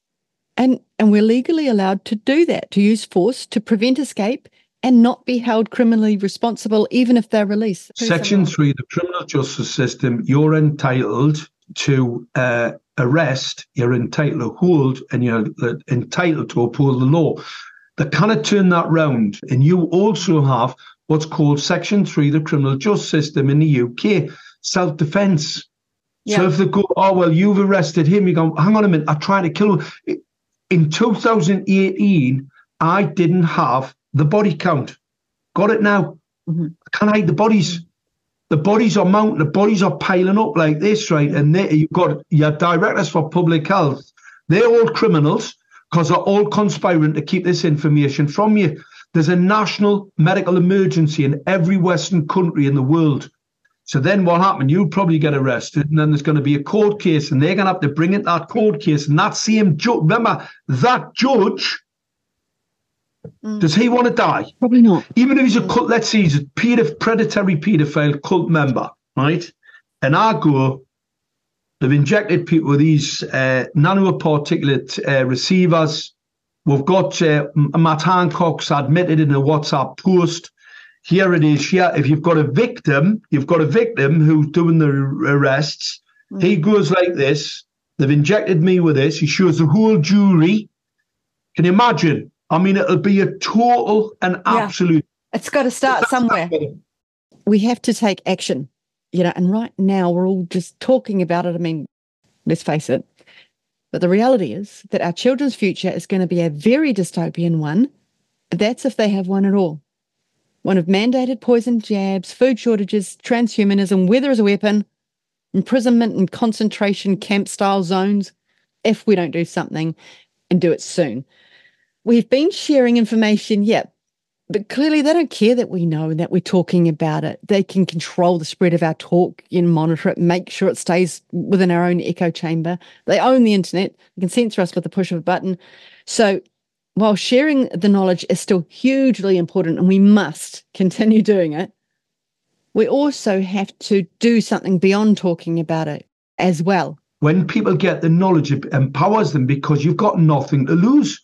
And and we're legally allowed to do that, to use force to prevent escape and not be held criminally responsible, even if they're released. Section three, the criminal justice system, you're entitled to uh, arrest, you're entitled to hold, and you're entitled to uphold the law. They cannot turn that round. And you also have what's called Section three, the criminal justice system in the U K, self-defence. Yeah. So if they go, oh, well, you've arrested him, you go, hang on a minute, I tried to kill him. In two thousand eighteen, I didn't have the body count. Got it now. Mm-hmm. I can't hide the bodies. The bodies are mounting, the bodies are piling up like this, right? And they, you've got your directors for public health. They're all criminals because they're all conspiring to keep this information from you. There's a national medical emergency in every Western country in the world. So then what happened? You'll probably get arrested, and then there's going to be a court case, and they're going to have to bring in that court case. And that same judge, remember, that judge, mm. does he want to die? Probably not. Even if he's a cult, let's say he's a pedo, predatory paedophile cult member, right? And I go, they've injected people with these uh, nanoparticulate uh, receivers We've got uh, Matt Hancock's admitted in a WhatsApp post. Here it is here. If you've got a victim, you've got a victim who's doing the arrests. Mm. He goes like this. They've injected me with this. He shows the whole jury. Can you imagine? I mean, it'll be a total and absolute. Yeah. It's got to start somewhere. We have to take action, you know, and right now we're all just talking about it. I mean, let's face it. But the reality is that our children's future is going to be a very dystopian one. That's if they have one at all. One of mandated poison jabs, food shortages, transhumanism, weather as a weapon, imprisonment and concentration camp-style zones, if we don't do something and do it soon. We've been sharing information, yeah, but clearly they don't care that we know and that we're talking about it. They can control the spread of our talk and monitor it, make sure it stays within our own echo chamber. They own the internet. They can censor us with the push of a button. So while sharing the knowledge is still hugely important and we must continue doing it, we also have to do something beyond talking about it as well. When people get the knowledge, it empowers them because you've got nothing to lose.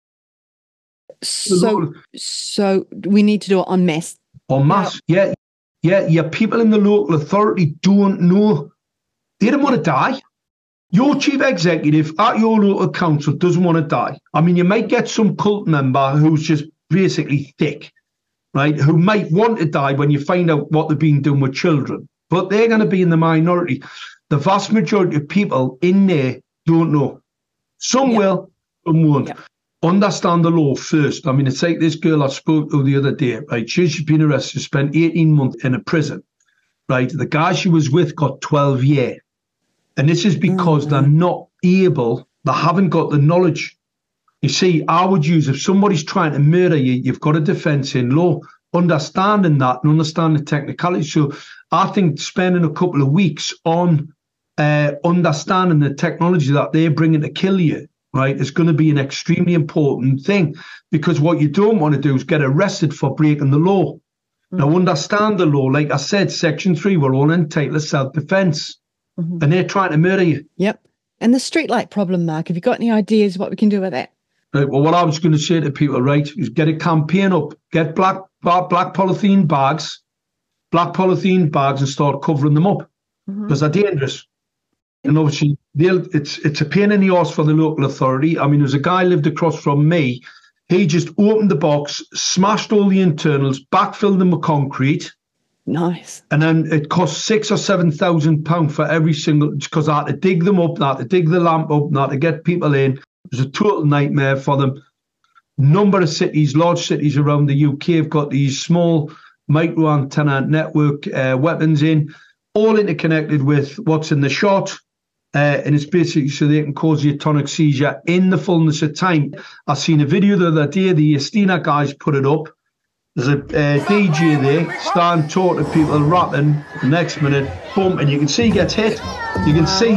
So, so we need to do it en masse. En masse, yeah. Yeah, your people in the local authority don't know. They don't want to die. Your chief executive at your local council doesn't want to die. I mean, you might get some cult member who's just basically thick, right, who might want to die when you find out what they're being done with children. But they're going to be in the minority. The vast majority of people in there don't know. Some yeah. will, some won't. Yeah. Understand the law first. I mean, it's like this girl I spoke to the other day, right? She's been arrested, spent eighteen months in a prison, right? The guy she was with got twelve years. And this is because mm-hmm. they're not able, they haven't got the knowledge. You see, I would use, if somebody's trying to murder you, you've got a defence in law, understanding that and understanding the technicality. So I think spending a couple of weeks on uh, understanding the technology that they're bringing to kill you, right, is going to be an extremely important thing, because what you don't want to do is get arrested for breaking the law. Mm-hmm. Now, understand the law. Like I said, Section three, we're all entitled to self-defence. Mm-hmm. And they're trying to murder you. Yep. And the streetlight problem, Mark, have you got any ideas what we can do with that? Right. Well, what I was going to say to people, right, is get a campaign up, get black black, black polythene bags, black polythene bags and start covering them up mm-hmm. because they're dangerous. And obviously, they'll, it's it's a pain in the arse for the local authority. I mean, there's a guy lived across from me. He just opened the box, smashed all the internals, backfilled them with concrete. Nice. And then it cost six or seven thousand pounds for every single, because I had to dig them up, I had to dig the lamp up, I had to get people in. It was a total nightmare for them. Number of cities, large cities around the U K have got these small micro antenna network uh, weapons in, all interconnected with what's in the shot. Uh, and it's basically so they can cause the atonic seizure in the fullness of time. I seen a video the other day, the Estina guys put it up. There's a uh, D J there, starting talking to people, rapping. The next minute, boom, and you can see he gets hit. You can see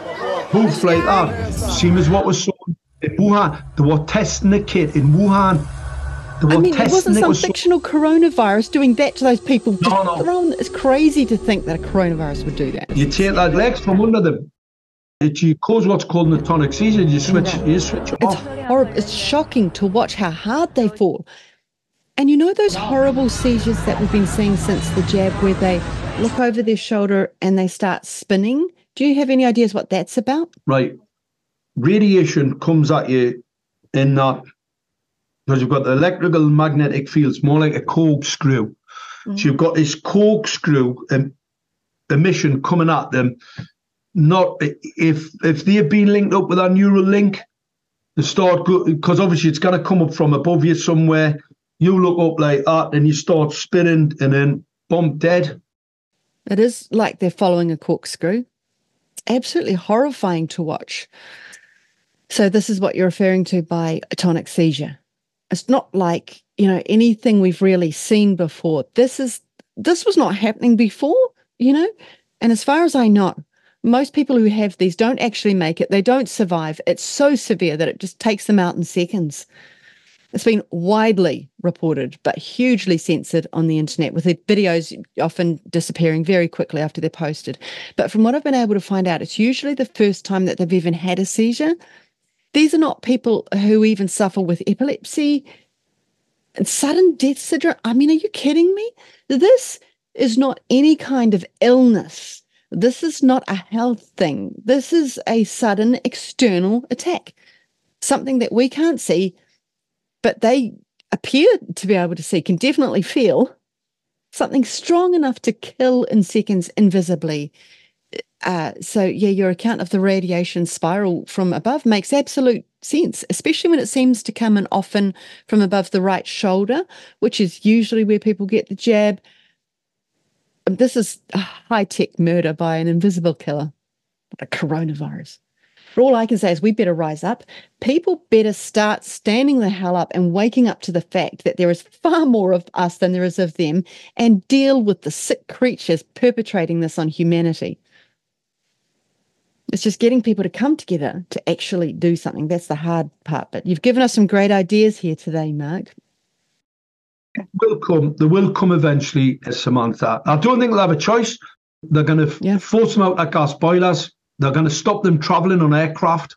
hoof like that. Same as what was sold in Wuhan. They were testing the kit in Wuhan. They were I mean, it wasn't some it was fictional so- coronavirus doing that to those people. No, no. Thrown, it's crazy to think that a coronavirus would do that. You take like legs from under them. It you cause what's called an atonic seizure. You switch, no. you switch it it's off. Horrible. It's shocking to watch how hard they fall. And you know those horrible seizures that we've been seeing since the jab, where they look over their shoulder and they start spinning? Do you have any ideas what that's about? Right. Radiation comes at you in that, because you've got the electrical and magnetic fields, more like a corkscrew. Mm-hmm. So you've got this corkscrew um, emission coming at them. Not if if they've been linked up with a neural link, they start, because obviously it's going to come up from above you somewhere. You look up like that and you start spinning and then boom, dead. It is like they're following a corkscrew. It's absolutely horrifying to watch. So this is what you're referring to by atonic seizure. It's not like, you know, anything we've really seen before. This is this was not happening before, you know. And as far as I know, most people who have these don't actually make it. They don't survive. It's so severe that it just takes them out in seconds. It's been widely reported, but hugely censored on the internet, with the videos often disappearing very quickly after they're posted. But from what I've been able to find out, it's usually the first time that they've even had a seizure. These are not people who even suffer with epilepsy and sudden death syndrome. I mean, are you kidding me? This is not any kind of illness. This is not a health thing. This is a sudden external attack, something that we can't see, but they appear to be able to see, can definitely feel, something strong enough to kill in seconds invisibly. Uh, so, yeah, your account of the radiation spiral from above makes absolute sense, especially when it seems to come in often from above the right shoulder, which is usually where people get the jab. This is a high-tech murder by an invisible killer, a coronavirus. But all I can say is we better rise up. People better start standing the hell up and waking up to the fact that there is far more of us than there is of them, and deal with the sick creatures perpetrating this on humanity. It's just getting people to come together to actually do something. That's the hard part. But you've given us some great ideas here today, Mark. Will come. They will come eventually, Samantha. I don't think they'll have a choice. They're going to yeah. force them out like gas boilers. They're going to stop them travelling on aircraft.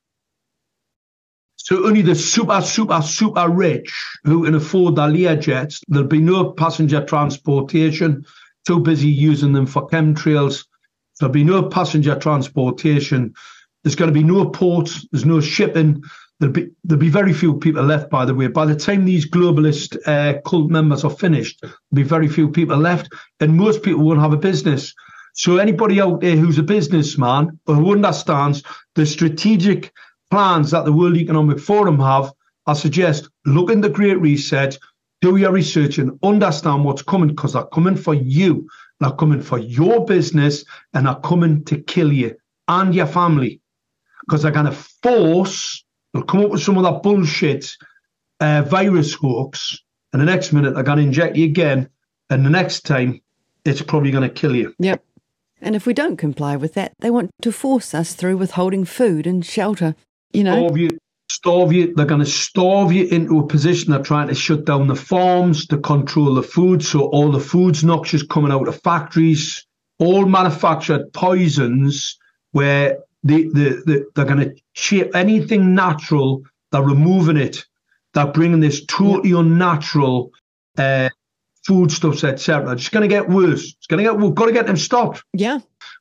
So only the super, super, super rich who can afford their Learjets, there'll be no passenger transportation, too busy using them for chemtrails. There'll be no passenger transportation. There's going to be no ports. There's no shipping. There'll be there'll be very few people left, by the way. By the time these globalist uh, cult members are finished, there'll be very few people left, and most people won't have a business. So anybody out there who's a businessman or who understands the strategic plans that the World Economic Forum have, I suggest look in the Great Reset, do your research and understand what's coming, because they're coming for you. They're coming for your business, and they're coming to kill you and your family, because they're going to force, they'll come up with some of that bullshit uh, virus hoax, and the next minute they're going to inject you again, and the next time it's probably going to kill you. Yep. And if we don't comply with that, they want to force us through withholding food and shelter, you know. Starve you, starve you. They're going to starve you into a position. They're trying to shut down the farms to control the food, so all the food's noxious coming out of factories, all manufactured poisons where they, they, they, they're going to shape anything natural, they're removing it. They're bringing this totally unnatural uh, foodstuffs, et cetera. It's going to get worse. It's going to get. We've got to get them stopped. Yeah.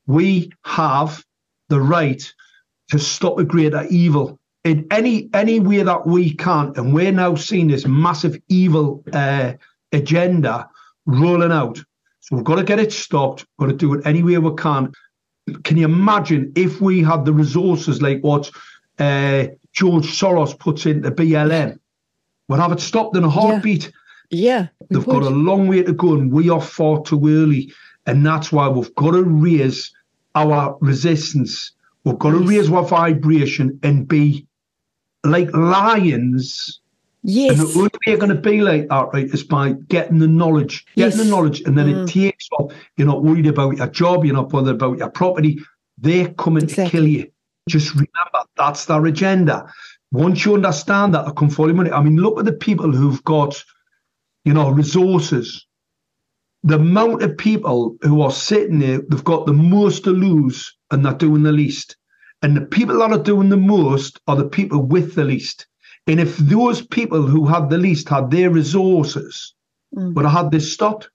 We have the right to stop a greater evil in any any way that we can, and we're now seeing this massive evil uh, agenda rolling out. So we've got to get it stopped. We've got to do it any way we can. Can you imagine if we had the resources like what uh, George Soros puts into B L M? We'd have it stopped in a heartbeat. Yeah. Yeah, they've would. got a long way to go, and we are far too early. And that's why we've got to raise our resistance. We've got yes. to raise our vibration and be like lions. Yes. And the only way you're going to be like that, right, is by getting the knowledge, getting yes. the knowledge, and then mm. it takes off. You're not worried about your job. You're not bothered about your property. They're coming exactly. to kill you. Just remember, that's their agenda. Once you understand that, they come for your money. I mean, look at the people who've got, you know, resources. The amount of people who are sitting there, they've got the most to lose and they're doing the least. And the people that are doing the most are the people with the least. And if those people who had the least had their resources, mm. would have had this stopped.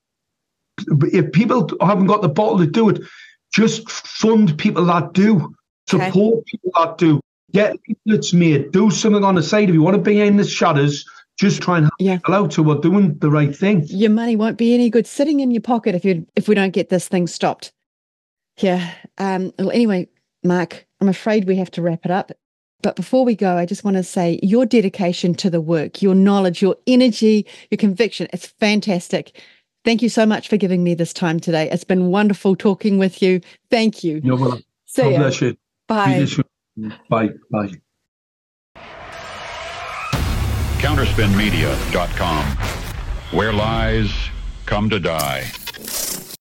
If people haven't got the bottle to do it, just fund people that do. Support okay. people that do. Get leaflets made. Do something on the side. If you want to be in the shadows, just try and help yeah. people out who are doing the right thing. Your money won't be any good sitting in your pocket if you if we don't get this thing stopped. Yeah. Um, well, anyway, Mark, I'm afraid we have to wrap it up. But before we go, I just want to say your dedication to the work, your knowledge, your energy, your conviction, it's fantastic. Thank you so much for giving me this time today. It's been wonderful talking with you. Thank you. You're welcome. See God ya. bless you. Bye. Bye. Bye. counterspin media dot com, where lies come to die.